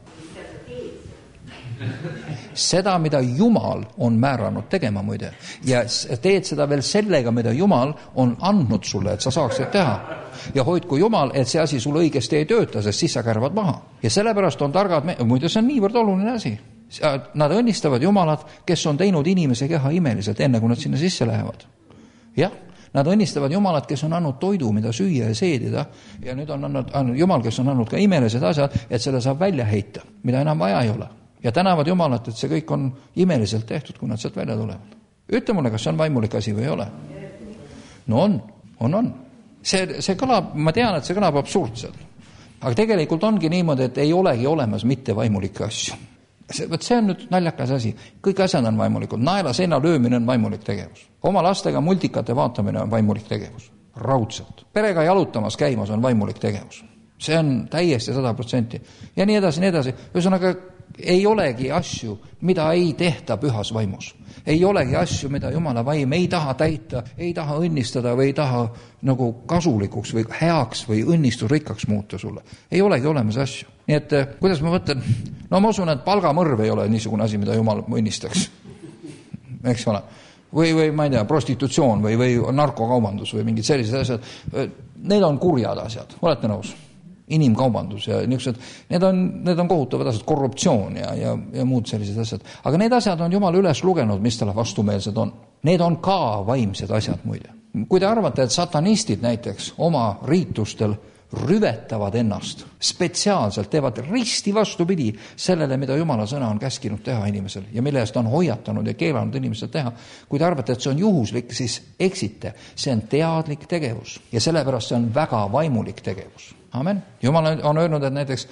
Seda, mida Jumal on määranud tegema muide. Ja teed seda veel sellega, mida Jumal on andnud sulle, et sa saaksid teha. Ja hoidku Jumal, et see asi sulle õigesti ei tööta, sest siis sa kärvad maha. Ja sellepärast on targad, muide see on niivõrd oluline asi. Nad õnnistavad Jumalat, kes on teinud inimese keha imeliselt, enne kui nad sinna sisse lähevad. Jah, nad õnnistavad Jumalat, kes on andnud toidu, mida süüa ja seedida. Ja nüüd on andnud Jumal, kes on andnud ka imelised asjad, et selle saab välja heita, mida enam vaja ei ole. Ja tänavad Jumalat, et see kõik on imeliselt tehtud, kui nad sealt välja tulevad. Ütle mulle, kas see on vaimulik asi või ei ole? No on. See kõlab, ma tean, et see kõlab absurdselt. Aga tegelikult ongi niimoodi, et ei olegi olemas mitte vaimulikke asju. See on nüüd naljakas asi. Kõik asjad on vaimulikud. Naela seina löömine on vaimulik tegevus. Oma lastega multikate vaatamine on vaimulik tegevus. Raudselt. Perega jalutamas käimas on vaimulik tegevus. See on täiesti 100%. Ja nii edasi. Ühesõnaga, ei olegi asju, mida ei tehta pühas vaimus. Ei olegi asju, mida Jumala vaim ei taha täita, ei taha õnnistada või ei taha nagu kasulikuks või heaks või õnnistusrikkaks muuta sulle. Ei olegi olemas asju. Nii et kuidas ma mõtlen? No ma usun, et palgamõrv ei ole niisugune asi, mida Jumal õnnistaks. Eks ole? Või ma ei tea, prostitutsioon või narkokaubandus või mingid sellised asjad. Need on kurjad asjad. Olete nõus? Inimkaubandus ja niisugused, need on kohutavad asjad, korruptsioon ja muud sellised asjad. Aga need asjad on Jumal üles lugenud, mis talle vastumeelsed on. Need on ka vaimsed asjad muide. Kui te arvate, et satanistid näiteks oma riitustel rüvetavad ennast, spetsiaalselt teevad risti vastupidi sellele, mida Jumala sõna on käskinud teha inimesel ja mille eest on hoiatanud ja keelanud inimesel teha. Kui te arvate, et see on juhuslik, siis eksite. See on teadlik tegevus ja sellepärast see on väga vaimulik tegevus. Amen. Jumal on öelnud, et näiteks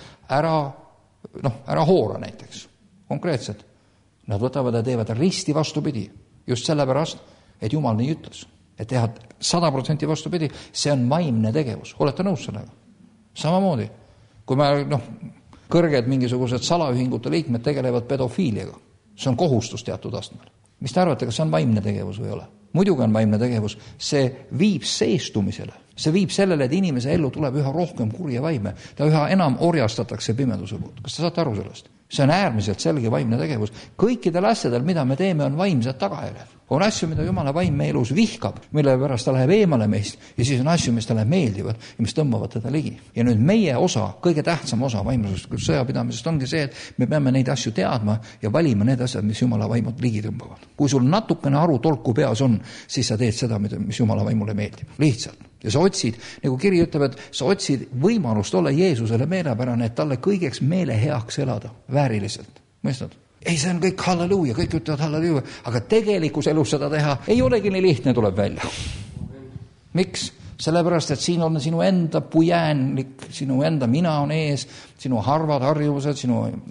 ära hoora näiteks. Konkreetselt. Nad võtavad ja teevad risti vastupidi. Just sellepärast, et Jumal nii ütles. Et teha 100% vastupidi, see on vaimne tegevus. Olete nõus sellega? Samamoodi. Kui kõrged mingisugused salaühingute liikmed tegelevad pedofiiliaga, see on kohustus teatud astmel. Mis te arvate, kas see on vaimne tegevus või ei ole? Muidugi on vaimne tegevus. See viib seestumisele. See viib sellele, et inimese ellu tuleb üha rohkem kurja vaime. Ta üha enam orjastatakse pimeduse poolt. Kas te saate aru sellest? See on äärmiselt selge vaimne tegevus. Kõikidel asjadel, mida me teeme, on vaimsed tagajärjed. On asju, mida Jumala vaim meie elus vihkab, mille pärast ta läheb eemale meist ja siis on asju, mis talle meeldivad ja mis tõmbavad teda ligi. Ja nüüd meie osa, kõige tähtsam osa vaimsusest, sõjapidamisest ongi see, et me peame neid asju teadma ja valima need asjad, mis Jumala vaimud ligi tõmbavad. Kui sul natukene aru tolku peas on, siis sa teed seda, mis Jumala vaimule meeldib. Lihtsalt. Ja sa otsid, nagu kiri ütleb, et sa otsid võimalust olla Jeesusele meelepärane, et talle kõigeks meele heaks elada, vääriliselt. Mõistad? Ei, see on kõik halleluuja, kõik ütlevad halleluuja, aga tegelikus elus seda teha ei olegi nii lihtne, tuleb välja. Miks? Sellepärast, et siin on sinu enda pujäänlik, sinu enda mina on ees, sinu harvad harjuvused,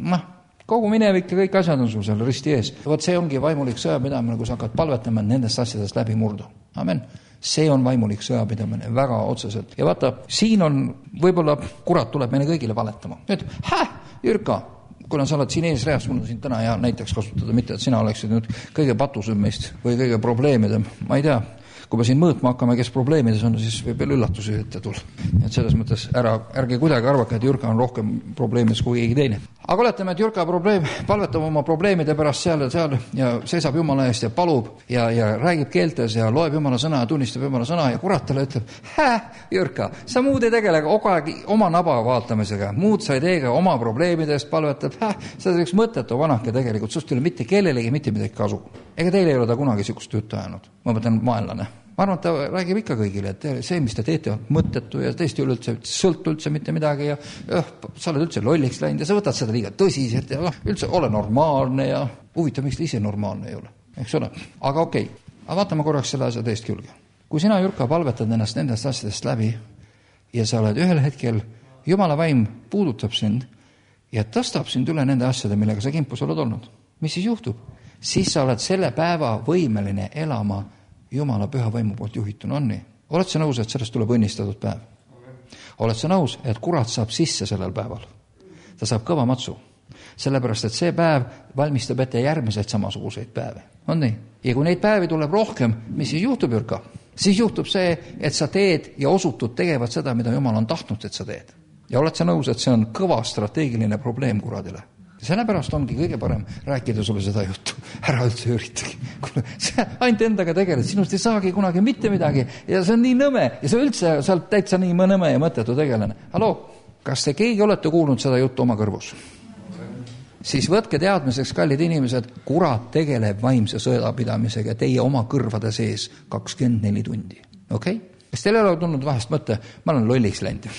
kogu minevik ja kõik asjad on sul seal risti ees. Võt see ongi vaimulik sõjapidamine, kui sa hakkad palvetama nendest asjadest läbi murdu. Amen. See on vaimulik sõjapidamine väga otseselt. Ja vaata, siin on võib-olla kurat tuleb meile kõigile valetama. Nüüd, Jürka, kuna sa oled siin ees reas, mul on siin täna hea näiteks kasutada, mitte et sina oleksid nüüd kõige patusem meist või kõige probleemidem. Ma ei tea, kui me siin mõõtma hakkame, kes probleemides on, siis võib veel üllatusi ette tulla. Et selles mõttes ärge kuidagi arvake, et Jürka on rohkem probleemides kui keegi teine. Aga oletame, et Jürka palvetab oma probleemide pärast seal ja seisab Jumala eest ja palub ja räägib keeltes ja loeb Jumala sõna ja tunnistab Jumala sõna ja kurat talle ütleb, Jürka, sa muud ei tegele oma naba vaatamisega, muud sa ei teega oma probleemidest, palvetab, see on üks mõttetu vanake tegelikult, sust ei ole mitte kellelegi mitte midagi kasu. Ega teile ei ole ta kunagi sihukest tööd ajanud. Ma mõtlen vaenlane. Ma arvan, et ta räägib ikka kõigile, et see, mis te teete, on mõttetu ja tõesti sõltu üldse mitte midagi ja sa oled üldse lolliks läinud ja sa võtad seda liiga tõsiselt ja üldse ole normaalne ja huvitav, miks ise normaalne ei ole, eks ole. Aga okei, aga vaatame korraks selle asja teist külge. Kui sina, Jürka, palvetad ennast nendest asjadest läbi ja sa oled ühel hetkel, Jumala vaim puudutab sind ja tõstab sind üle nende asjade, millega sa kimpus oled olnud. Mis siis juhtub? Siis sa oled selle päeva võimeline elama Jumala püha vaimu poolt juhituna, on nii? Oled sa nõus, et sellest tuleb õnnistatud päev? Oled sa nõus, et kurat saab sisse sellel päeval? Ta saab kõva matsu. Sellepärast, et see päev valmistab ette järgmiseid samasuguseid päeve. On nii? Ja kui neid päevi tuleb rohkem, mis siis juhtub, Jürka? siis juhtub see, et sa teed ja osutud tegevad seda, mida Jumal on tahtnud, et sa teed. Ja oled sa nõus, et see on kõva strateegiline probleem kuradile. Sellepärast ongi kõige parem rääkida sulle seda juttu. Ära üldse üritagi. Sa ainult endaga tegeled, sinust ei saagi kunagi mitte midagi ja see on nii nõme ja sa üldse oled täitsa nii nõme ja mõttetu tegelane. Hallo, kas te keegi olete kuulnud seda juttu oma kõrvus? Siis võtke teadmiseks, kallid inimesed, kurat tegeleb vaimse sõdapidamisega teie oma kõrvade sees 24 tundi. Okei? Kas teil ei ole tulnud vahest mõtte, ma olen lolliks läinud?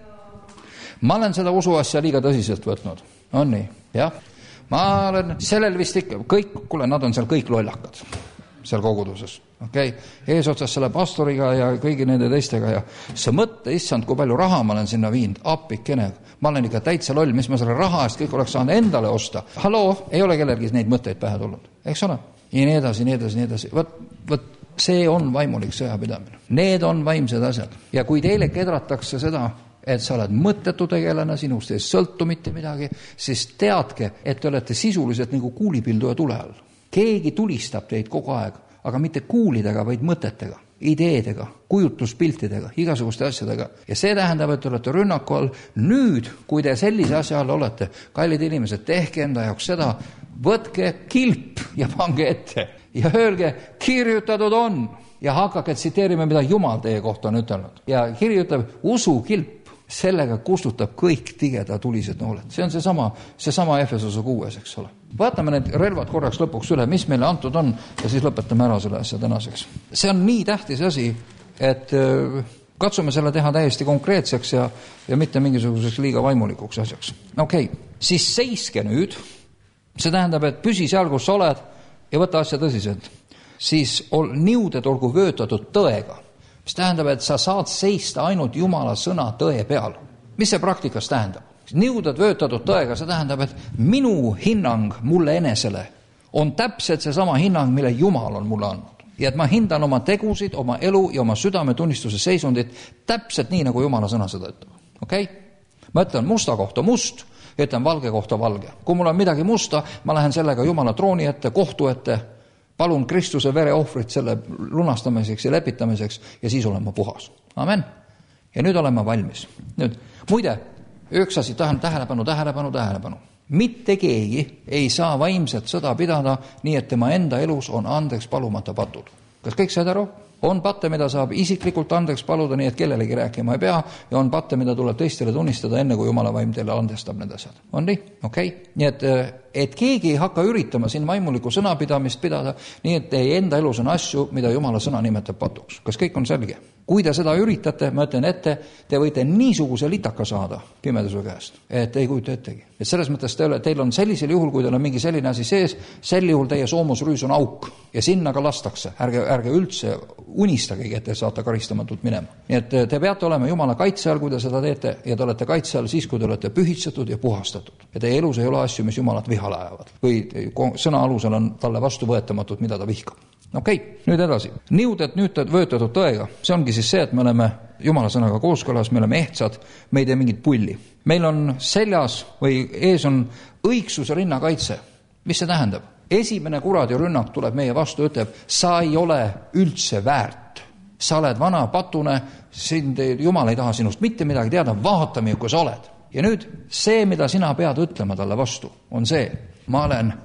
Ma olen seda usuasja liiga tõsiselt võtnud. On nii? Jah. Ma olen sellel vist ikka, nad on seal kõik lollakad seal koguduses. Okei? Eesotsas selle pastoriga ja kõigi nende teistega ja sa mõtte, issand, kui palju raha ma olen sinna viinud, appikene. Ma olen ikka täitsa loll, mis ma selle raha eest kõik oleks saanud endale osta. Halloo, ei ole kellelgi neid mõtteid pähe tulnud. Eks ole? Ja nii edasi. Võt, see on vaimulik sõjapidamine. Need on vaimsed asjad. Ja kui teile kedratakse seda, et sa oled mõttetu tegelane, sinust ei sõltu mitte midagi, siis teadke, et te olete sisuliselt nagu kuulipilduja tule all. Keegi tulistab teid kogu aeg, aga mitte kuulidega, vaid mõtetega, ideedega, kujutluspiltidega, igasuguste asjadega. Ja see tähendab, et te olete rünnaku all. Nüüd, kui te sellise asja all olete, kallid inimesed, tehke enda jaoks seda, võtke kilp ja pange ette ja öelge, kirjutatud on ja hakake tsiteerima, mida Jumal teie kohta on ütelnud. Ja kirjutab usukilp. Sellega kustutab kõik tigeda tulised nooled. See on seesama Efesose 6, eks ole. Vaatame need relvad korraks lõpuks üle, mis meile antud on ja siis lõpetame ära selle asja tänaseks. See on nii tähtis asi, et katsume selle teha täiesti konkreetseks ja mitte mingisuguseks liiga vaimulikuks asjaks. Okei, siis seiske nüüd. See tähendab, et püsi seal, kus sa oled ja võta asja tõsiselt. Siis niuded olgu vöötatud tõega. Mis tähendab, et sa saad seista ainult Jumala sõna tõe peal. Mis see praktikas tähendab? Niudad vöötatud tõega, see tähendab, et minu hinnang mulle enesele on täpselt seesama hinnang, mille Jumal on mulle andnud. Ja et ma hindan oma tegusid, oma elu ja oma südametunnistuse seisundit täpselt nii, nagu Jumala sõna seda ütleb. Okei? Ma ütlen musta kohta must ja ütlen valge kohta valge. Kui mul on midagi musta, ma lähen sellega Jumala trooni ette, kohtu ette, palun Kristuse vereohvrit selle lunastamiseks ja lepitamiseks ja siis olen ma puhas. Amen. Ja nüüd olen ma valmis. Nüüd, muide, üks asi, tähelepanu. Mitte keegi ei saa vaimset sõda pidada nii, et tema enda elus on andeks palumata patud. Kas kõik said aru? On patte, mida saab isiklikult andeks paluda, nii et kellelegi rääkima ei pea, ja on patte, mida tuleb teistele tunnistada enne, kui Jumala vaim teile andestab need asjad. On nii? Okei? Nii et keegi ei hakka üritama siin vaimulikku sõnapidamist pidada, nii et teie enda elus on asju, mida Jumala sõna nimetab patuks. Kas kõik on selge? Kui te seda üritate, ma ütlen ette, te võite niisuguse litaka saada pimeduse käest, et ei kujuta ettegi. Et selles mõttes teil on sellisel juhul, kui teil on mingi selline asi sees, sel juhul teie soomusrüüs on auk ja sinna ka lastakse. Ärge üldse unistagegi, et te saate karistamatult minema. Nii et te peate olema Jumala kaitse all, kui te seda teete, ja te olete kaitse all siis, kui te olete pühitsetud ja puhastatud. Ja teie elus ei ole asju, mis Jumalat vihale ajavad. Või sõna alusel on talle vastu võetamatut, mida ta vihkab. Okei, nüüd edasi. Niuded vöötatud tõega. See ongi siis see, et me oleme Jumala sõnaga kooskõlas, me oleme ehtsad, me ei tee mingit pulli. Meil on seljas või ees on õigsuse rinnakaitse. Mis see tähendab? Esimene kuradi rünnak tuleb meie vastu, ütleb, sa ei ole üldse väärt. Sa oled vana patune, Jumal ei taha sinust mitte midagi teada, vaatame, kui sa oled. Ja nüüd see, mida sina pead ütlema talle vastu, on see, ma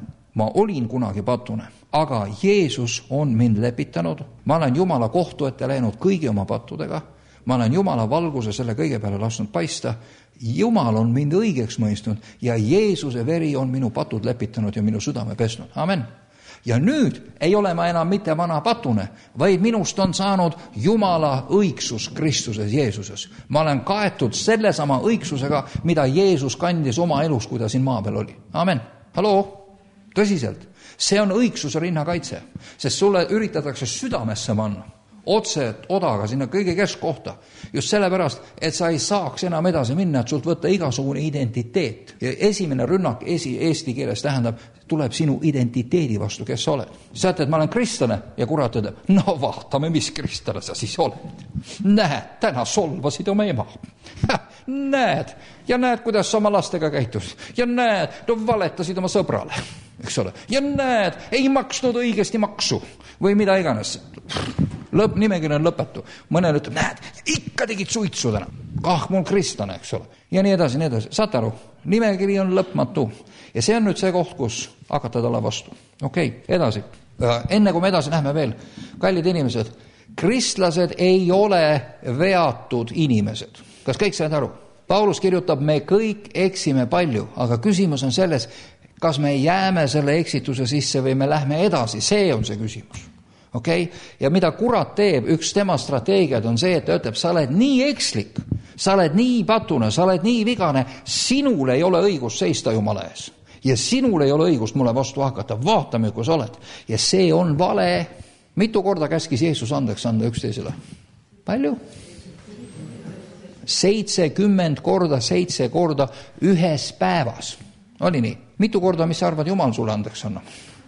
olin kunagi patune, aga Jeesus on mind lepitanud, ma olen Jumala kohtu ette läinud kõigi oma pattudega, ma olen Jumala valguse selle kõige peale lasknud paista, Jumal on mind õigeks mõistnud ja Jeesuse veri on minu patud lepitanud ja minu südame pesnud. Amen. Ja nüüd ei ole ma enam mitte vana patune, vaid minust on saanud Jumala õigsus Kristuses Jeesuses. Ma olen kaetud sellesama õigsusega, mida Jeesus kandis oma elus, kui ta siin maa peal oli. Amen. Halloo, tõsiselt. See on õigsuse rinnakaitse, sest sulle üritatakse südamesse manna, otse odaga sinna kõige keskkohta. Just sellepärast, et sa ei saaks enam edasi minna, et sult võtta igasugune identiteet. Ja esimene rünnak eesti keeles tähendab, tuleb sinu identiteedi vastu, kes sa oled. Sa ütled, ma olen kristlane ja kurat ütleb, no vaatame, mis kristlane sa siis oled. Näed, täna solvasid oma ema. Näed, ja näed, kuidas sa oma lastega käitusid. Ja näed, no valetasid oma sõbrale, eks ole. Ja näed, ei maksnud õigesti maksu või mida iganes. Nimekiri on lõpetu. Mõnel ütleb, näed, ikka tegid suitsu täna. Mul kristlane, eks ole. Ja nii edasi, nii edasi. Saate aru? Nimekiri on lõpmatu. Ja see on nüüd see koht, kus hakata talle vastu. Okei, edasi. Enne kui me edasi lähme veel, kallid inimesed, kristlased ei ole veatud inimesed. Kas kõik said aru? Paulus kirjutab, me kõik eksime palju, aga küsimus on selles, kas me jääme selle eksituse sisse või me lähme edasi. See on see küsimus. Okay? Ja mida kurat teeb, üks tema strateegiad on see, et ta ütleb, sa oled nii ekslik, sa oled nii patune, sa oled nii vigane, sinul ei ole õigust seista Jumala ees. Ja sinul ei ole õigust mulle vastu hakata, vaatame, kui sa oled. Ja see on vale. Mitu korda käskis Jeesus andeks anda üksteisele? Palju? 70 korda, 7 korda ühes päevas. Oli nii? Mitu korda, mis sa arvad, Jumal sulle andeks annab?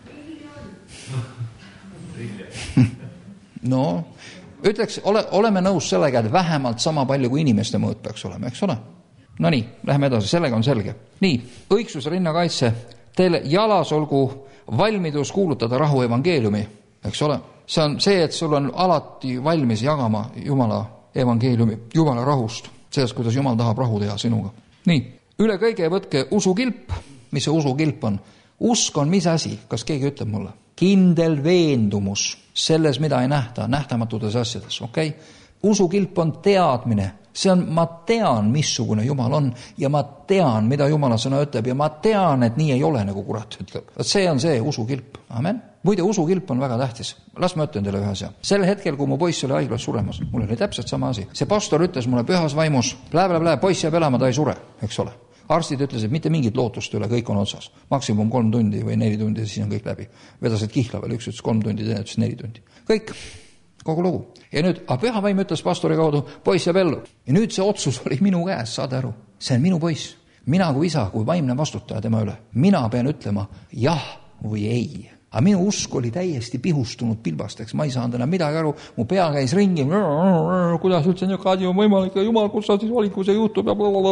No, ütleks, oleme nõus sellega, et vähemalt sama palju kui inimeste mõõt peaks olema, eks ole? No nii, lähme edasi, sellega on selge. Nii, õigsus rinnakaitse, teile jalas olgu valmidus kuulutada rahu evangeeliumi, eks ole? See on see, et sul on alati valmis jagama Jumala evangeeliumi, Jumala rahust, sellest, kuidas Jumal tahab rahu teha sinuga. Nii, üle kõige võtke usukilp. Mis see usukilp on? Usk on mis asi? Kas keegi ütleb mulle? Kindel veendumus selles, mida ei nähta, nähtamatutes asjades, okei? Usukilp on teadmine. See on, ma tean, missugune Jumal on ja ma tean, mida Jumala sõna ütleb ja ma tean, et nii ei ole, nagu kurat ütleb. See on see usukilp. Amen. Muide, usukilp on väga tähtis. Las ma ütlen teile ühe asja. Sel hetkel, kui mu poiss oli haiglas suremas, mul oli täpselt sama asi. See pastor ütles mulle pühas vaimus, poiss jääb elama, ta ei sure, eks ole. Arstid ütles, et mitte mingit lootust üle, kõik on otsas. Maksimum 3 tundi või 4 tundi, siis on kõik läbi. Vedasid kihla veel, üks ütles 3 tundi, teine ütles 4 tundi. Kõik, kogu lugu. Ja nüüd, püha vaim ütles pastori kaudu, poiss jääb ellu. Ja nüüd see otsus oli minu käes, saade aru. See on minu poiss. Mina kui isa, kui vaimne vastutaja tema üle. Mina pean ütlema jah või ei. Aga minu usk oli täiesti pihustunud pilbasteks. Ma ei saanud enam midagi aru. Mu pea käis ringi. Kuidas üldse niisugune asi on võimalik ja Jumal, kus sa siis olid, kui see juhtub ja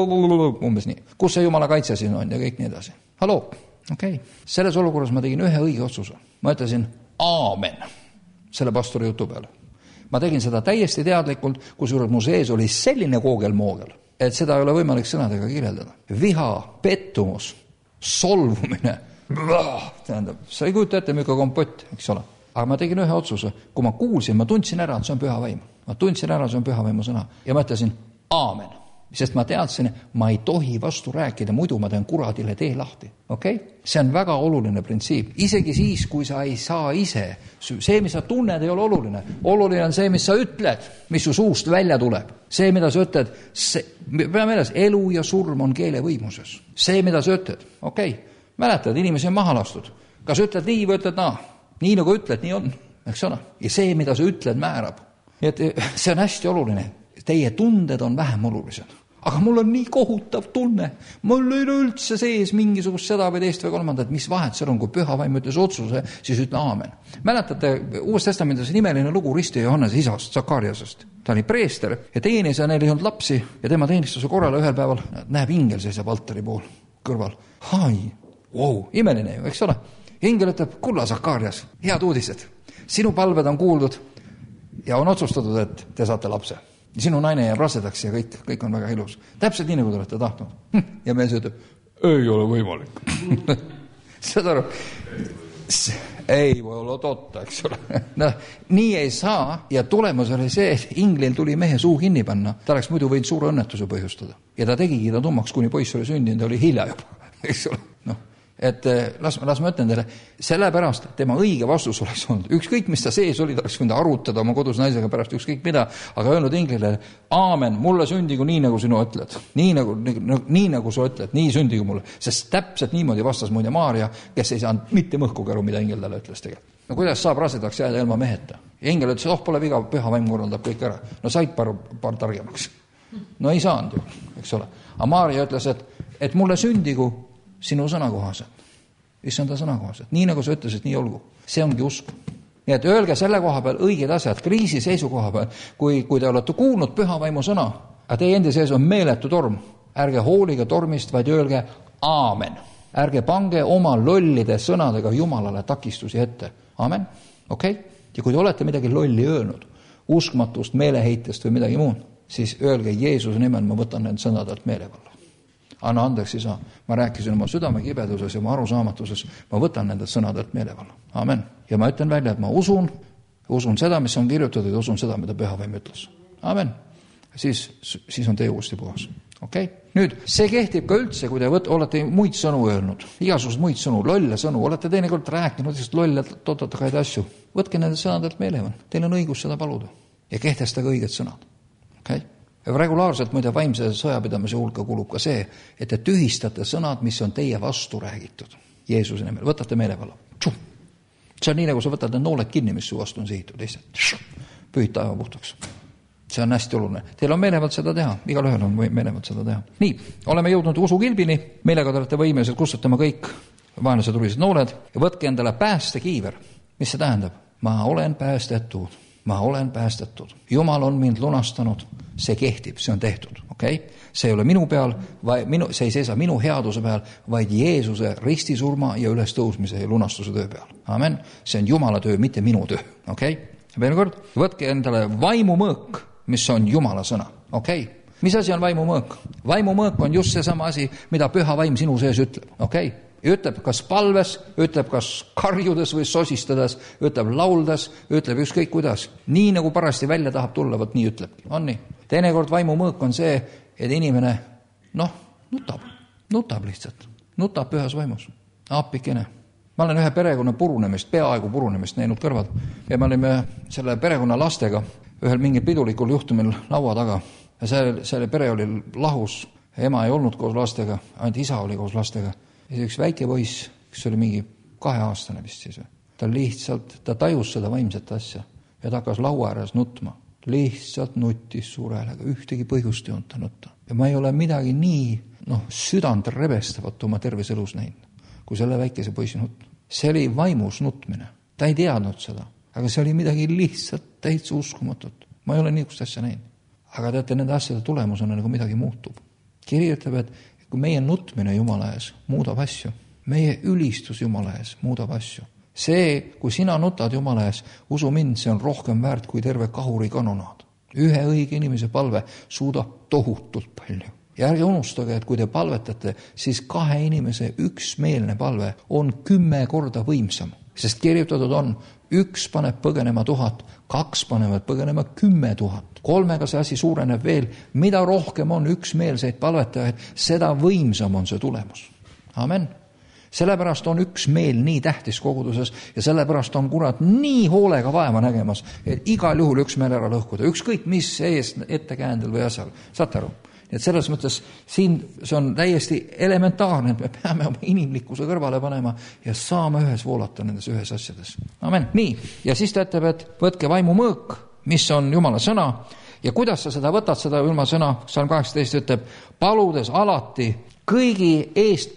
umbes nii. Kus see Jumala kaitse siin on ja kõik nii edasi. Haloo, okei. Selles olukorras ma tegin ühe õige otsuse. Ma ütlesin aamen selle pastori jutu peale. Ma tegin seda täiesti teadlikult, kusjuures mu sees oli selline koogel-moogel, et seda ei ole võimalik sõnadega kirjeldada. Viha, pettumus, solvumine, tähendab, sa ei kujuta ette, milline kompott, eks ole. Aga ma tegin ühe otsuse, kui ma kuulsin, ma tundsin ära, et see on püha vaim. Ma tundsin ära, see on püha vaimu sõna. Ja ma ütlesin, aamen. Sest ma teadsin, ma ei tohi vastu rääkida, muidu ma teen kuradile tee lahti. Okay? See on väga oluline printsiip. Isegi siis, kui sa ei saa ise, see, mis sa tunned, ei ole oluline. Oluline on see, mis sa ütled, mis su suust välja tuleb. See, mida sa ütled, peame meeles, elu ja surm on keele võimuses. See, mida sa ütled, okei. Mäletad, inimesi on maha lastud. Kas ütled nii või ütled naa? Nii nagu ütled, nii on, eks ole. Ja see, mida sa ütled, määrab. Et see on hästi oluline. Teie tunded on vähem olulised. Aga mul on nii kohutav tunne. Mul ei ole üldse sees mingisugust seda või teist või kolmandat. Mis vahet seal on, kui püha vaim ütles otsuse, siis ütle aamen. Mäletate, Uues Testamendis nimeline lugu Risti Johannese isast, Sakariasest. Ta oli preester ja teenis ja neil ei olnud lapsi ja tema teenistuse korrale ühel päeval näeb ingel seisab altari pool kõrval. Imeline ju, eks ole. Ingel ütleb, kulla Sakarias, head uudised. Sinu palved on kuuldud ja on otsustatud, et te saate lapse. Sinu naine jääb rasedaks ja kõik on väga ilus. Täpselt nii, nagu te olete tahtnud. Ja mees ütleb, ei ole võimalik. Saad aru? Ei voi olla totta, eks ole. No, nii ei saa ja tulemus oli see, et inglil tuli mehe suu kinni panna. Ta oleks muidu võinud suure õnnetuse põhjustada. Ja ta tegigi ta tummaks, kuni poiss oli sündinud, oli hilja juba. Eks ole? Noh. Et las ma ütlen teile, sellepärast tema õige vastus oleks olnud. Ükskõik, mis ta sees oli, ta oleks võinud arutada oma kodus naisega pärast ükskõik mida, aga öelnud inglile, aamen, mulle sündigu nii, nagu sinu ütled. Nii nagu sa ütled, nii sündigu mulle. Sest täpselt niimoodi vastas muide Maaria, kes ei saanud mitte mõhkugi aru, mida ingel talle ütles tegelikult. No kuidas saab rasedaks jääda ilma meheta? Ja ingel ütles, pole viga, püha vaim korraldab kõik ära. No said paar targemaks. No ei saanud ju, eks ole. Aga Maaria ütles, et mulle sündigu sinu sõna kohaselt. Issanda sõna kohaselt. Nii nagu sa ütlesid, nii olgu. See ongi usk. Nii et öelge selle koha peal õiged asjad, kriisi seisu koha peal, kui te olete kuulnud püha vaimu sõna, aga teie endi sees on meeletu torm, ärge hoolige tormist, vaid öelge aamen. Ärge pange oma lollide sõnadega Jumalale takistusi ette. Aamen. Okei? Ja kui te olete midagi lolli öelnud, uskmatust, meeleheitest või midagi muud, siis öelge Jeesuse nimel, ma võtan need sõnadelt meelevalla. Anna andeks, isa, ma rääkisin oma südame kibeduses ja oma arusaamatuses, ma võtan nendelt sõnadelt meelevalla. Amen. Ja ma ütlen välja, et ma usun seda, mis on kirjutatud ja usun seda, mida püha vaim ütles. Amen. Siis on tee uuesti puhas. Okay? Nüüd, see kehtib ka üldse, kui te olete muid sõnu öelnud, igasugused muid sõnu, lolle sõnu, olete teinekord rääkinud, lolle tototakaid asju. Võtke nende sõnadelt meelevalla. Teil on õigus seda paluda ja kehtestage õiged sõnad. Okay? Regulaarselt muide vaimse sõjapidamise hulka kulub ka see, et te tühistate sõnad, mis on teie vastu räägitud. Jeesuse nimel. Võtate meelevalla. See on nii, nagu sa võtad need nooled kinni, mis su vastu on sihitud. Pühid taeva puhtaks. See on hästi oluline. Teil on meelevalt seda teha. Igal ühel on meelevalt seda teha. Nii, oleme jõudnud usukilbini. Meelega te olete võimelised kustutama kõik vaenlase tulised nooled ja võtke endale päästekiiver. Mis see tähendab? Ma olen päästetud. Ma olen päästetud. Jumal on mind lunastanud. See kehtib, see on tehtud. Okay? See ei ole minu peal, see ei seisa minu headuse peal, vaid Jeesuse ristisurma ja ülestõusmise ja lunastuse töö peal. Amen. See on Jumala töö, mitte minu töö. Okay? Veel kord, võtke endale vaimumõõk, mis on Jumala sõna. Okay? Mis asi on vaimumõõk? Vaimumõõk on just seesama asi, mida püha vaim sinu sees ütleb. Okay? Ütleb kas palves, ütleb kas karjudes või sosistades, ütleb lauldes, ütleb ükskõik kuidas. Nii nagu parasti välja tahab tulla, võt nii ütlebki. On nii? Teinekord vaimumõõk on see, et inimene, nutab lihtsalt. Nutab pühas vaimus. Appikene. Ma olen ühe perekonna purunemist, peaaegu purunemist näinud kõrvad. Ja me olime selle perekonna lastega ühel mingil pidulikul juhtumil laua taga. Ja selle pere oli lahus. Ema ei olnud koos lastega, ainult isa oli koos lastega. Ja üks väike poiss, kes oli mingi 2-aastane vist siis. Ta tajus seda vaimset asja ja ta hakkas laua ääres nutma. Lihtsalt nuttis suure häälega, ühtegi põhjust ei olnud ta nutta. Ja ma ei ole midagi nii südant rebestavat oma terves elus näinud, kui selle väikese poisi nutt. See oli vaimus nutmine. Ta ei teadnud seda, aga see oli midagi lihtsalt täitsa uskumatut. Ma ei ole niisugust asja näinud. Aga teate, nende asjade tulemusena nagu midagi muutub. Kiri ütleb, et kui meie nutmine Jumala ees muudab asju, meie ülistus Jumala ees muudab asju. See, kui sina nutad Jumala ees, usu mind, see on rohkem väärt kui terve kahuri kanonaad. Ühe õige inimese palve suudab tohutult palju. Ja ärge unustage, et kui te palvetate, siis 2 inimese üksmeelne palve on 10 korda võimsam. Sest kirjutatud on, 1 paneb põgenema 1000, 2 panevad põgenema 10 000. 3 see asi suureneb veel. Mida rohkem on üksmeelseid palvetajaid, seda võimsam on see tulemus. Amen. Sellepärast on üksmeel nii tähtis koguduses ja sellepärast on kurat nii hoolega vaeva nägemas, et igal juhul üksmeel ära lõhkuda. Ükskõik mis ees ettekäändel või asjal. Saate aru? Et selles mõttes siin see on täiesti elementaarne, et me peame oma inimlikkuse kõrvale panema ja saama ühes voolata nendes ühes asjades. Amen. Nii, ja siis ta ütleb, et võtke vaimumõõk, mis on Jumala sõna ja kuidas sa seda võtad, seda Jumala sõna, Psalm 18 ütleb, paludes alati kõigi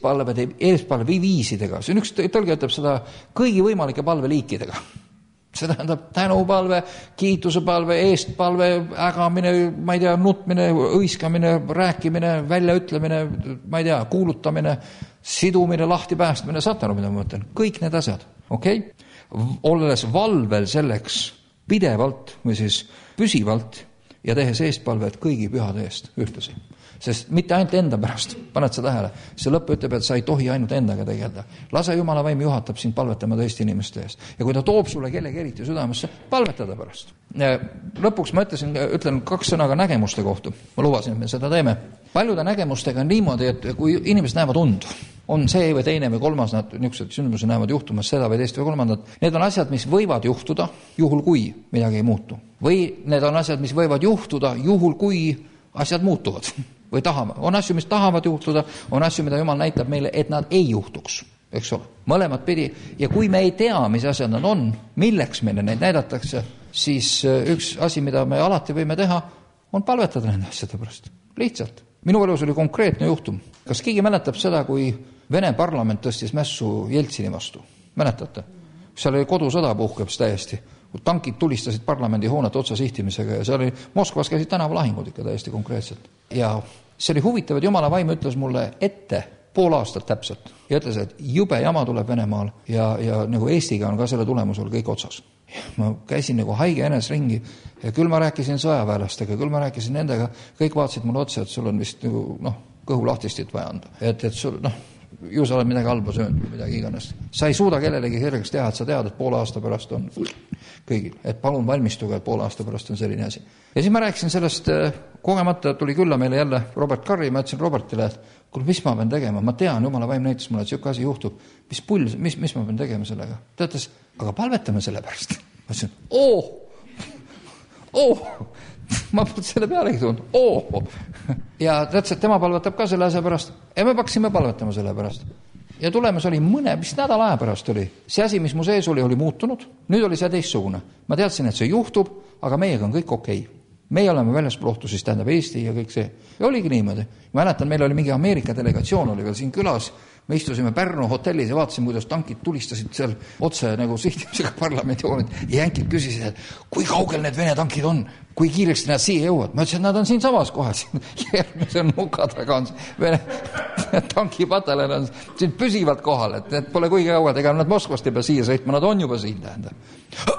eestpalve viisidega. See on üks tõlge ütleb seda kõigi võimalike palveliikidega. See tähendab tänupalve, kiitusepalve, eestpalve, ägamine, ma ei tea, nutmine, õiskamine, rääkimine, väljaütlemine, ma ei tea, kuulutamine, sidumine, lahti päästmine, saate aru, mida ma mõtlen? Kõik need asjad, okei? Olles valvel selleks pidevalt või siis püsivalt ja tehes eestpalvet kõigi pühade eest ühtlasi. Sest mitte ainult enda pärast, paned sa tähele. See lõpp ütleb, et sa ei tohi ainult endaga tegelda. Lase Jumala vaim juhatab sind palvetama teiste inimeste eest. Ja kui ta toob sulle kellegi eriti südamesse, palvetada pärast. Lõpuks ma ütlen 2 sõna ka nägemuste kohta. Ma lubasin, et me seda teeme. Paljude nägemustega on niimoodi, et kui inimesed näevad und, on see või teine või kolmas, nad niisugused sündmused näevad juhtumas seda või teist või kolmandat. Need on asjad, mis võivad juhtuda, juhul kui midagi ei muutu. Või need on asjad, mis võivad juhtuda, juhul kui asjad muutuvad. Või tahame. On asju, mis tahavad juhtuda, on asju, mida Jumal näitab meile, et nad ei juhtuks. Eks ole, mõlemad pidi. Ja kui me ei tea, mis asjad nad on, milleks meile neid näidatakse, siis üks asi, mida me alati võime teha, on palvetada nende asjade pärast. Lihtsalt. Minu elus oli konkreetne juhtum. Kas keegi mäletab seda, kui Vene parlament tõstis mässu Jeltsini vastu? Mäletate? Seal oli kodusõda puhkeb täiesti. Tankid tulistasid parlamendi hoonet otsasihtimisega ja see oli, Moskvas käisid tänavalahingud ikka täiesti konkreetselt. Ja see oli huvitav, et Jumala vaim ütles mulle ette pool aastat täpselt ja ütles, et jube jama tuleb Venemaal ja nagu Eestiga on ka selle tulemusel kõik otsas. Ma käisin nagu haige enesringi ja küll ma rääkisin sõjaväelastega, küll ma rääkisin nendega, kõik vaatasid mulle otsa, et sul on vist nagu, kõhulahtistit vaja anda. Et sul, ju sa oled midagi halba söönud või midagi iganes. Sa ei suuda kellelegi selgeks teha, et sa tead, et poole aasta pärast on kõigil. Et palun valmistuge, et poole aasta pärast on selline asi. Ja siis ma rääkisin sellest, kogemata tuli külla meile jälle Robert Carri, ma ütlesin Robertile, et kuule, mis ma pean tegema? Ma tean, jumala vaim näitas mulle, et siuke asi juhtub. Mis ma pean tegema sellega? Ta ütles, aga palvetame selle pärast. Ma ütlesin, ma polnud selle pealegi tulnud. Ja ta ütles, et tema palvetab ka selle asja pärast. Ja me paksime palvetama selle pärast. Ja tulemus oli mis nädal aja pärast oli. See asi, mis mu sees oli muutunud. Nüüd oli see teistsugune. Ma teadsin, et see juhtub, aga meiega on kõik okei. Meie oleme väljaspool ohtu, siis tähendab Eesti ja kõik see. Ja oligi niimoodi. Ma mäletan, meil oli mingi Ameerika delegatsioon oli veel siin külas. Me istusime Pärnu hotellis ja vaatasime, kuidas tankid tulistasid seal otse nagu sihtimisega parlamendihooned. Ja jänkid küsisid, et kui kaugel need Vene tankid on, kui kiiresti nad siia jõuavad. Ma ütlesin, et nad on siin samas kohas. Järgmise nuka taga on Vene tankipataljad on siin püsivalt kohal, et need pole kuigi kauged, ega nad Moskvast ei pea siia sõitma, nad on juba siin, tähendab.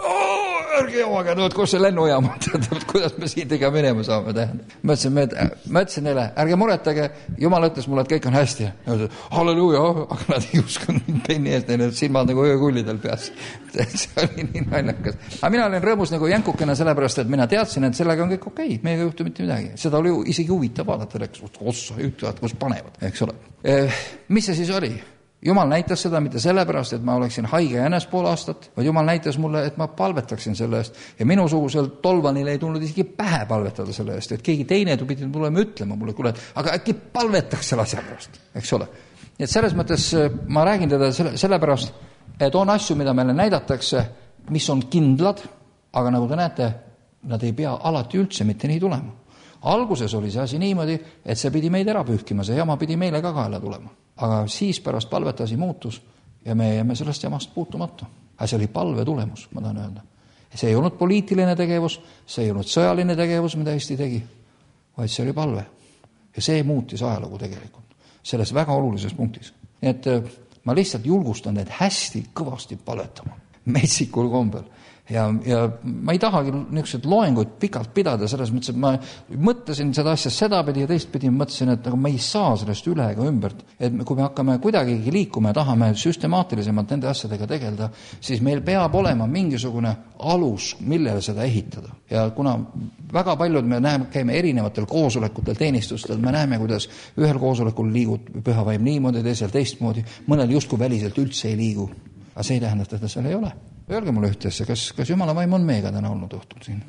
Ärge jõuage, kus see lennujaam on, kuidas me siit ega minema saame, tähendab. Ma ütlesin neile, ärge muretage, Jumal ütles mulle, et kõik on hästi. Ja ütles, halleluuja, aga nad ei uskunud penni eest, neil silmad nagu öökullidel peas. See oli nii naljakas. Aga mina olin rõõmus nagu jänkukene sellepärast, et mina teadsin, et sellega on kõik okei, meiega ei juhtu mitte midagi. Seda oli isegi huvitav vaadata, ossa ütlevad, kus panevad, eks ole. Mis see siis oli? Jumal näitas seda mitte sellepärast, et ma oleksin haige jänes pool aastat, vaid Jumal näitas mulle, et ma palvetaksin selle eest. Ja minusugusel tolvanil ei tulnud isegi pähe palvetada selle eest, et keegi teine pidi tulema ütlema mulle, kuule, aga äkki palvetaks selle asja pärast, eks ole. Et selles mõttes ma räägin teda sellepärast, et on asju, mida meile näidatakse, mis on kindlad, aga nagu te näete, nad ei pea alati üldse mitte nii tulema. Alguses oli see asi niimoodi, et see pidi meid ära pühkima, see jama pidi meile ka kaela tulema. Aga siis pärast palvetasi muutus ja me jäime sellest jamast puutumata. Aga see oli palve tulemus, ma tahan öelda. See ei olnud poliitiline tegevus, see ei olnud sõjaline tegevus, mida Eesti tegi, vaid see oli palve. Ja see muutis ajalugu tegelikult selles väga olulises punktis. Et ma lihtsalt julgustan need hästi kõvasti palvetama, metsikul kombel. Ja ma ei tahagi niisugused loenguid pikalt pidada, selles mõttes, et ma mõtlesin seda asja sedapidi ja teistpidi, mõtlesin, et ma ei saa sellest üle ega ümbert. Et kui me hakkame kuidagigi liikuma ja tahame süstemaatilisemalt nende asjadega tegeleda, siis meil peab olema mingisugune alus, millele seda ehitada. Ja kuna väga paljud me käime erinevatel koosolekutel, teenistustel, me näeme, kuidas ühel koosolekul liigub püha vaim niimoodi, teisel teistmoodi, mõnel justkui väliselt üldse ei liigu. Aga see ei tähenda, et ta seal ei ole. Öelge mulle ühtesse, kas Jumala vaim on meiega täna olnud õhtul siin?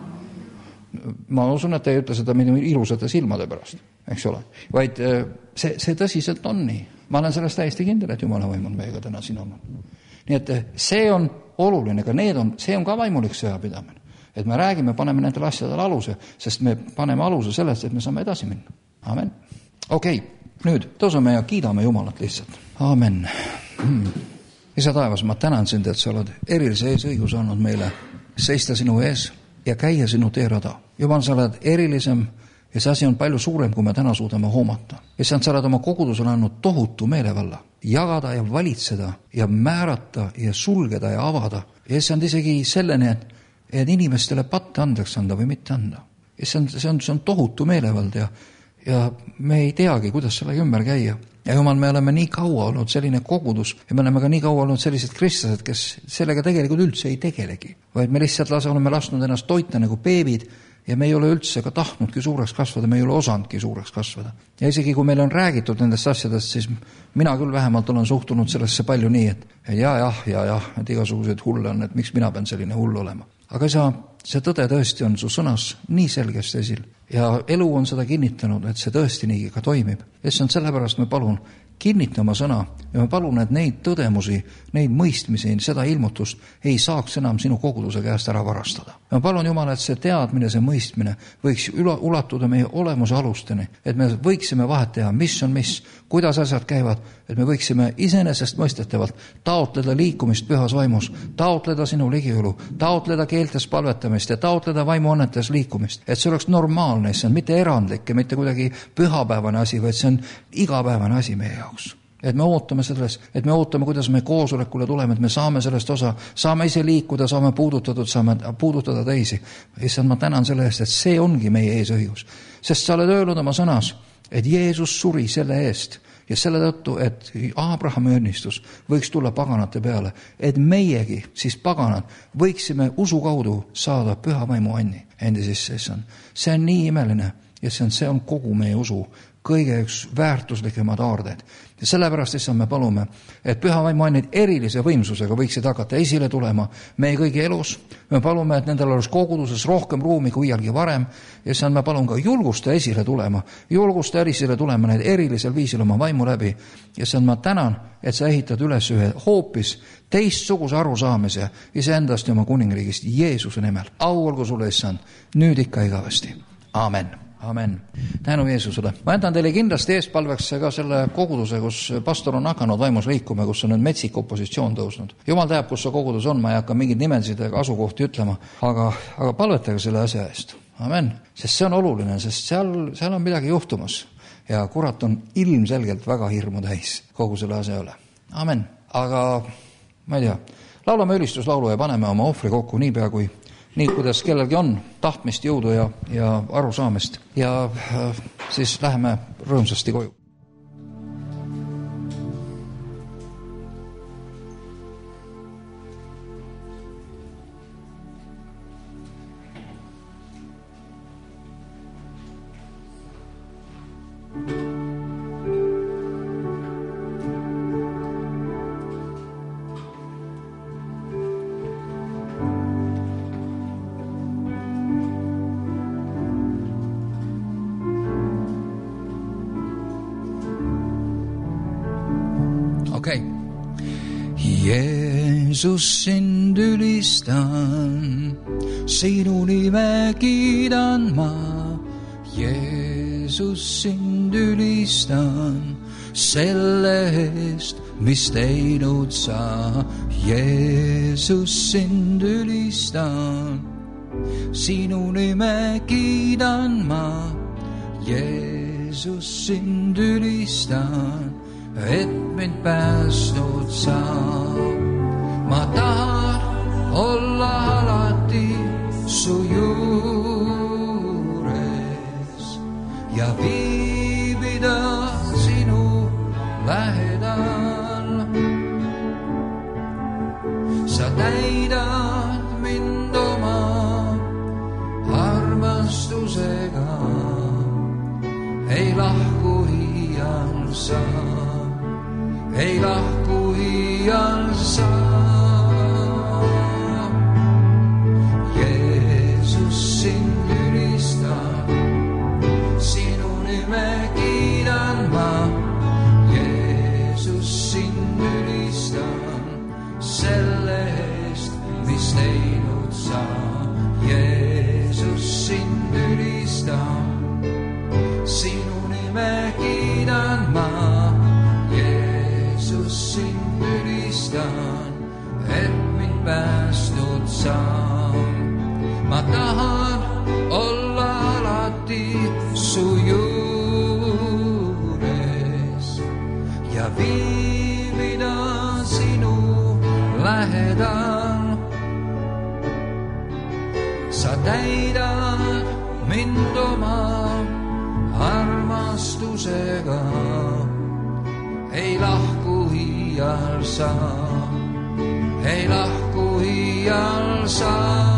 Ma usun, et ei ütle seda minu ilusate silmade pärast, eks ole. Vaid see tõsiselt on nii. Ma olen sellest täiesti kindel, et Jumala vaim on meiega täna siin olnud. Nii et see on oluline, ka see on ka vaimulik sõjapidamine. Et me räägime, paneme nendel asjadel aluse, sest me paneme aluse sellest, et me saame edasi minna. Amen. Okei, nüüd tõuseme ja kiidame Jumalat lihtsalt. Amen. Isa taevas, ma tänan sind, et sa oled erilise eesõigus andnud meile seista sinu ees ja käia sinu teerada. Jumal, sa oled erilisem ja see asi on palju suurem, kui me täna suudame hoomata. Ja sa oled oma kogudusele andnud tohutu meelevalla, jagada ja valitseda ja määrata ja sulgeda ja avada. Ja see on isegi selleni, et inimestele patte andeks anda või mitte anda. Ja see on tohutu meelevald ja me ei teagi, kuidas sellega ümber käia. Ja Jumal, me oleme nii kaua olnud selline kogudus ja me oleme ka nii kaua olnud sellised kristlased, kes sellega tegelikult üldse ei tegelegi. Vaid me lihtsalt oleme lasknud ennast toita nagu beebid ja me ei ole üldse ka tahtnudki suureks kasvada, me ei ole osandki suureks kasvada. Ja isegi kui meil on räägitud nendest asjadest, siis mina küll vähemalt olen suhtunud sellesse palju nii, et et igasugused hulle on, et miks mina pean selline hull olema. Aga see tõde tõesti on su sõnas nii selgesti esil ja elu on seda kinnitanud, et see tõesti nii ka toimib. Ja see on sellepärast, me palun kinnita oma sõna ja ma palun, et neid tõdemusi, neid mõistmisi, seda ilmutust ei saaks enam sinu koguduse käest ära varastada. Ma palun Jumal, et see teadmine, see mõistmine võiks ulatuda meie olemuse alusteni, et me võiksime vahet teha, mis on mis, kuidas asjad käivad, et me võiksime iseenesest mõistetavalt taotleda liikumist pühas vaimus, taotleda sinu ligiolu, taotleda keeltes palvetamist ja taotleda vaimuannetes liikumist, et see oleks normaalne, see on mitte erandlik ja mitte kuidagi pühapäevane asi, vaid see on igapäevane asi meie jaoks. jaoks. Et me ootame selles, et me ootame, kuidas me koosolekule tuleme, et me saame sellest osa, saame ise liikuda, saame puudutada teisi. Issand, ma tänan selle eest, et see ongi meie eesõigus. Sest sa oled öelnud oma sõnas, et Jeesus suri selle eest ja selle tõttu, et Abrahami õnnistus võiks tulla paganate peale, et meiegi, siis paganad, võiksime usu kaudu saada püha vaimu anni endi sisse, issand. See on nii imeline ja see on kogu meie usu kõige üks väärtuslikemad aarded. Ja sellepärast issand me palume, et püha vaimu annid erilise võimsusega võiksid hakata esile tulema meie kõigi elus. Me palume, et nendel oleks koguduses rohkem ruumi kui iialgi varem. Ja issand me palun ka julgusta esile tulema need erilisel viisil oma vaimu läbi. Ja issand ma tänan, et sa ehitad üles ühe hoopis teistsuguse arusaamise iseendast ja oma kuningriigist Jeesuse nimel. Au olgu sulle, issand, nüüd ikka igavesti. Amen. Amen. Tänu Jeesusele. Ma jätan teile kindlasti eespalveks ka selle koguduse, kus pastor on hakanud vaimus liikuma, kus on nüüd metsik opositsioon tõusnud. Jumal teab, kus see kogudus on, ma ei hakka mingid nimesid ega asukohti ütlema, aga palvetage selle asja eest. Amen. Sest see on oluline, sest seal on midagi juhtumas ja kurat on ilmselgelt väga hirmu täis kogu selle asja üle. Amen. Aga ma ei tea, laulame ülistuslaulu ja paneme oma ohvri kokku niipea kui nii, kuidas kellelgi on tahtmist, jõudu ja arusaamist. Ja siis läheme rõõmsasti koju. Jeesus, sind ülistan, sinu nime kiidan ma. Jeesus, sind ülistan, selle eest, mis teinud sa. Jeesus, sind ülistan, sinu nime kiidan ma. Jeesus, sind ülistan, et mind päästnud sa. Ma tahan olla alati su juures ja viibida sinu lähedal. Sa täidad mind oma armastusega, ei lahku iial sa. Ei lahku iial sa. Jeesus, sind ülistan, sinu nime kiidan ma. Jeesus, sind ülistan, selle eest, mis teinud sa. Jeesus, sind ülistan, sinu nime kiidan ma. Sind ülistan, et mind päästnud sa. Ma tahan olla alati su juures ja viibida sinu lähedal. Sa täidad mind oma armastusega, ei lahku iial sa, ei lahku iial sa.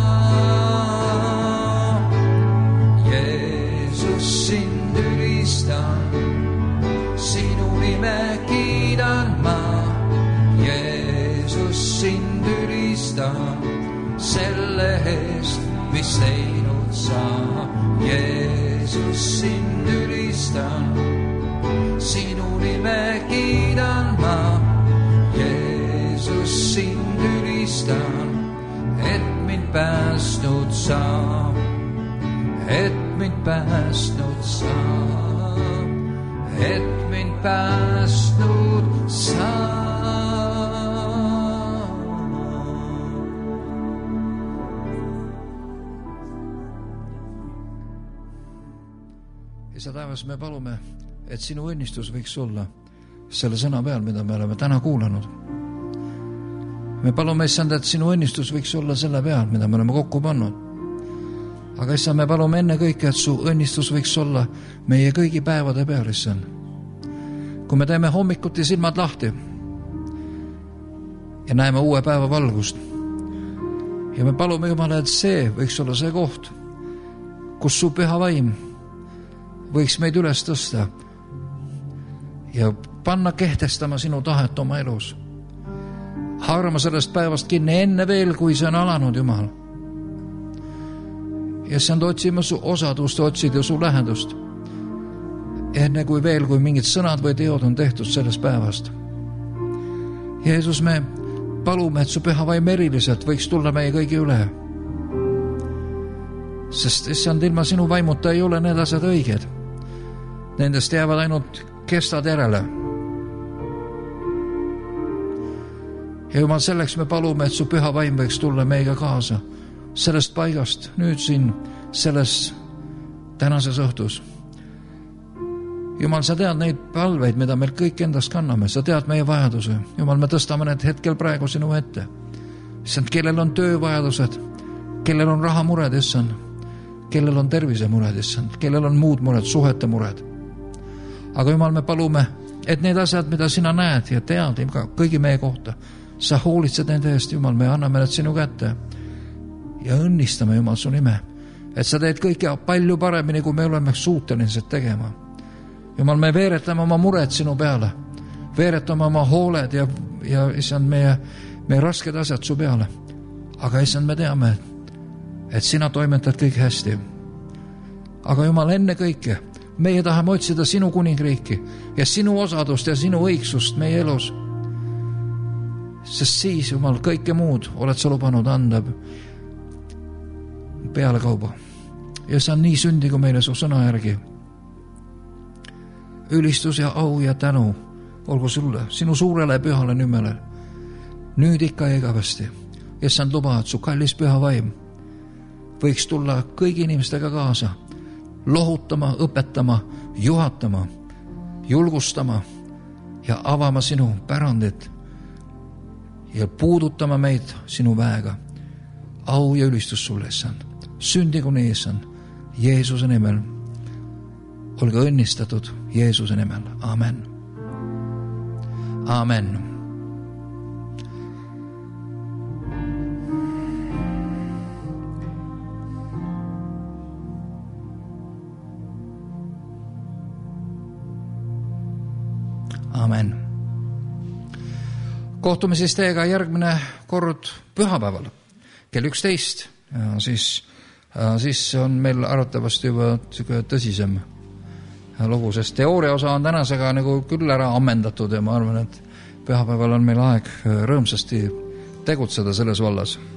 Jeesus, sind ülistan, sinu nime kiidan ma. Jeesus, sind ülistan, selle eest, mis teinud sa. Jeesus, sind ülistan, sinu nime kiidan ma. Jeesus, sind ülistan, et mind päästnud sa. Et mind päästnud sa. Et mind päästnud sa. Isa taevas, me palume, et sinu õnnistus võiks olla selle sõna peal, mida me oleme täna kuulanud. Me palume, issand, et sinu õnnistus võiks olla selle peal, mida me oleme kokku pannud. Aga issand, me palume enne kõike, et su õnnistus võiks olla meie kõigi päevade peal, issand. Kui me teeme hommikuti silmad lahti ja näeme uue päeva valgust. Ja me palume, Jumala, et see võiks olla see koht, kus su püha vaim võiks meid üles tõsta ja panna kehtestama sinu tahet oma elus. Haarama sellest päevast kinni enne veel, kui see on alanud, Jumal. Ja see on otsima su osadust, otsida su lähedust. Enne kui veel, kui mingid sõnad või teod on tehtud sellest päevast. Jeesus, me palume, et su püha vaim eriliselt võiks tulla meie kõigi üle. Sest issand, ilma sinu vaimuta ei ole need asjad õiged. Nendest jäävad ainult kestad järele. Ja Jumal, selleks me palume, et su püha vaim võiks tulla meiega kaasa sellest paigast, nüüd siin, selles tänases õhtus. Jumal, sa tead neid palveid, mida meil kõik endast kanname, sa tead meie vajaduse. Jumal, me tõstame need hetkel praegu sinu ette. Issand, kellel on töövajadused, kellel on rahamured, issand, kellel on tervisemured, issand, kellel on muud mured, suhete mured. Aga Jumal, me palume, et need asjad, mida sina näed ja tead kõigi meie kohta, sa hoolitsed nende eest, Jumal, me anname need sinu kätte ja õnnistame, Jumal, su nime, et sa teed kõike palju paremini, kui me oleme suutelised tegema. Jumal, me veeretame oma mured sinu peale, veeretame oma hooled ja issand, meie rasked asjad su peale. Aga issand, me teame, et sina toimetad kõik hästi. Aga Jumal, enne kõike, meie tahame otsida sinu kuningriiki ja sinu osadust ja sinu õigsust meie elus. Sest siis, Jumal, kõike muud oled sa lubanud anda peale kauba. Ja see on nii sündigu meile su sõna järgi. Ülistus ja au ja tänu olgu sulle, sinu suurele pühale nimele, nüüd ikka ja igavesti. Ja sa luba, et su kallis püha vaim võiks tulla kõigi inimestega kaasa, lohutama, õpetama, juhatama, julgustama ja avama sinu pärandit ja puudutama meid sinu väega. Au ja ülistus sulle, issand. Sündigu nii, issand, Jeesuse nimel. Olge õnnistatud Jeesuse nimel. Amen. Amen. Amen. Kohtume siis teiega järgmine kord pühapäeval kell 11 ja siis on meil arvatavasti juba tõsisem lugu, sest teooria osa on tänasega nagu küll ära ammendatud ja ma arvan, et pühapäeval on meil aeg rõõmsasti tegutseda selles vallas.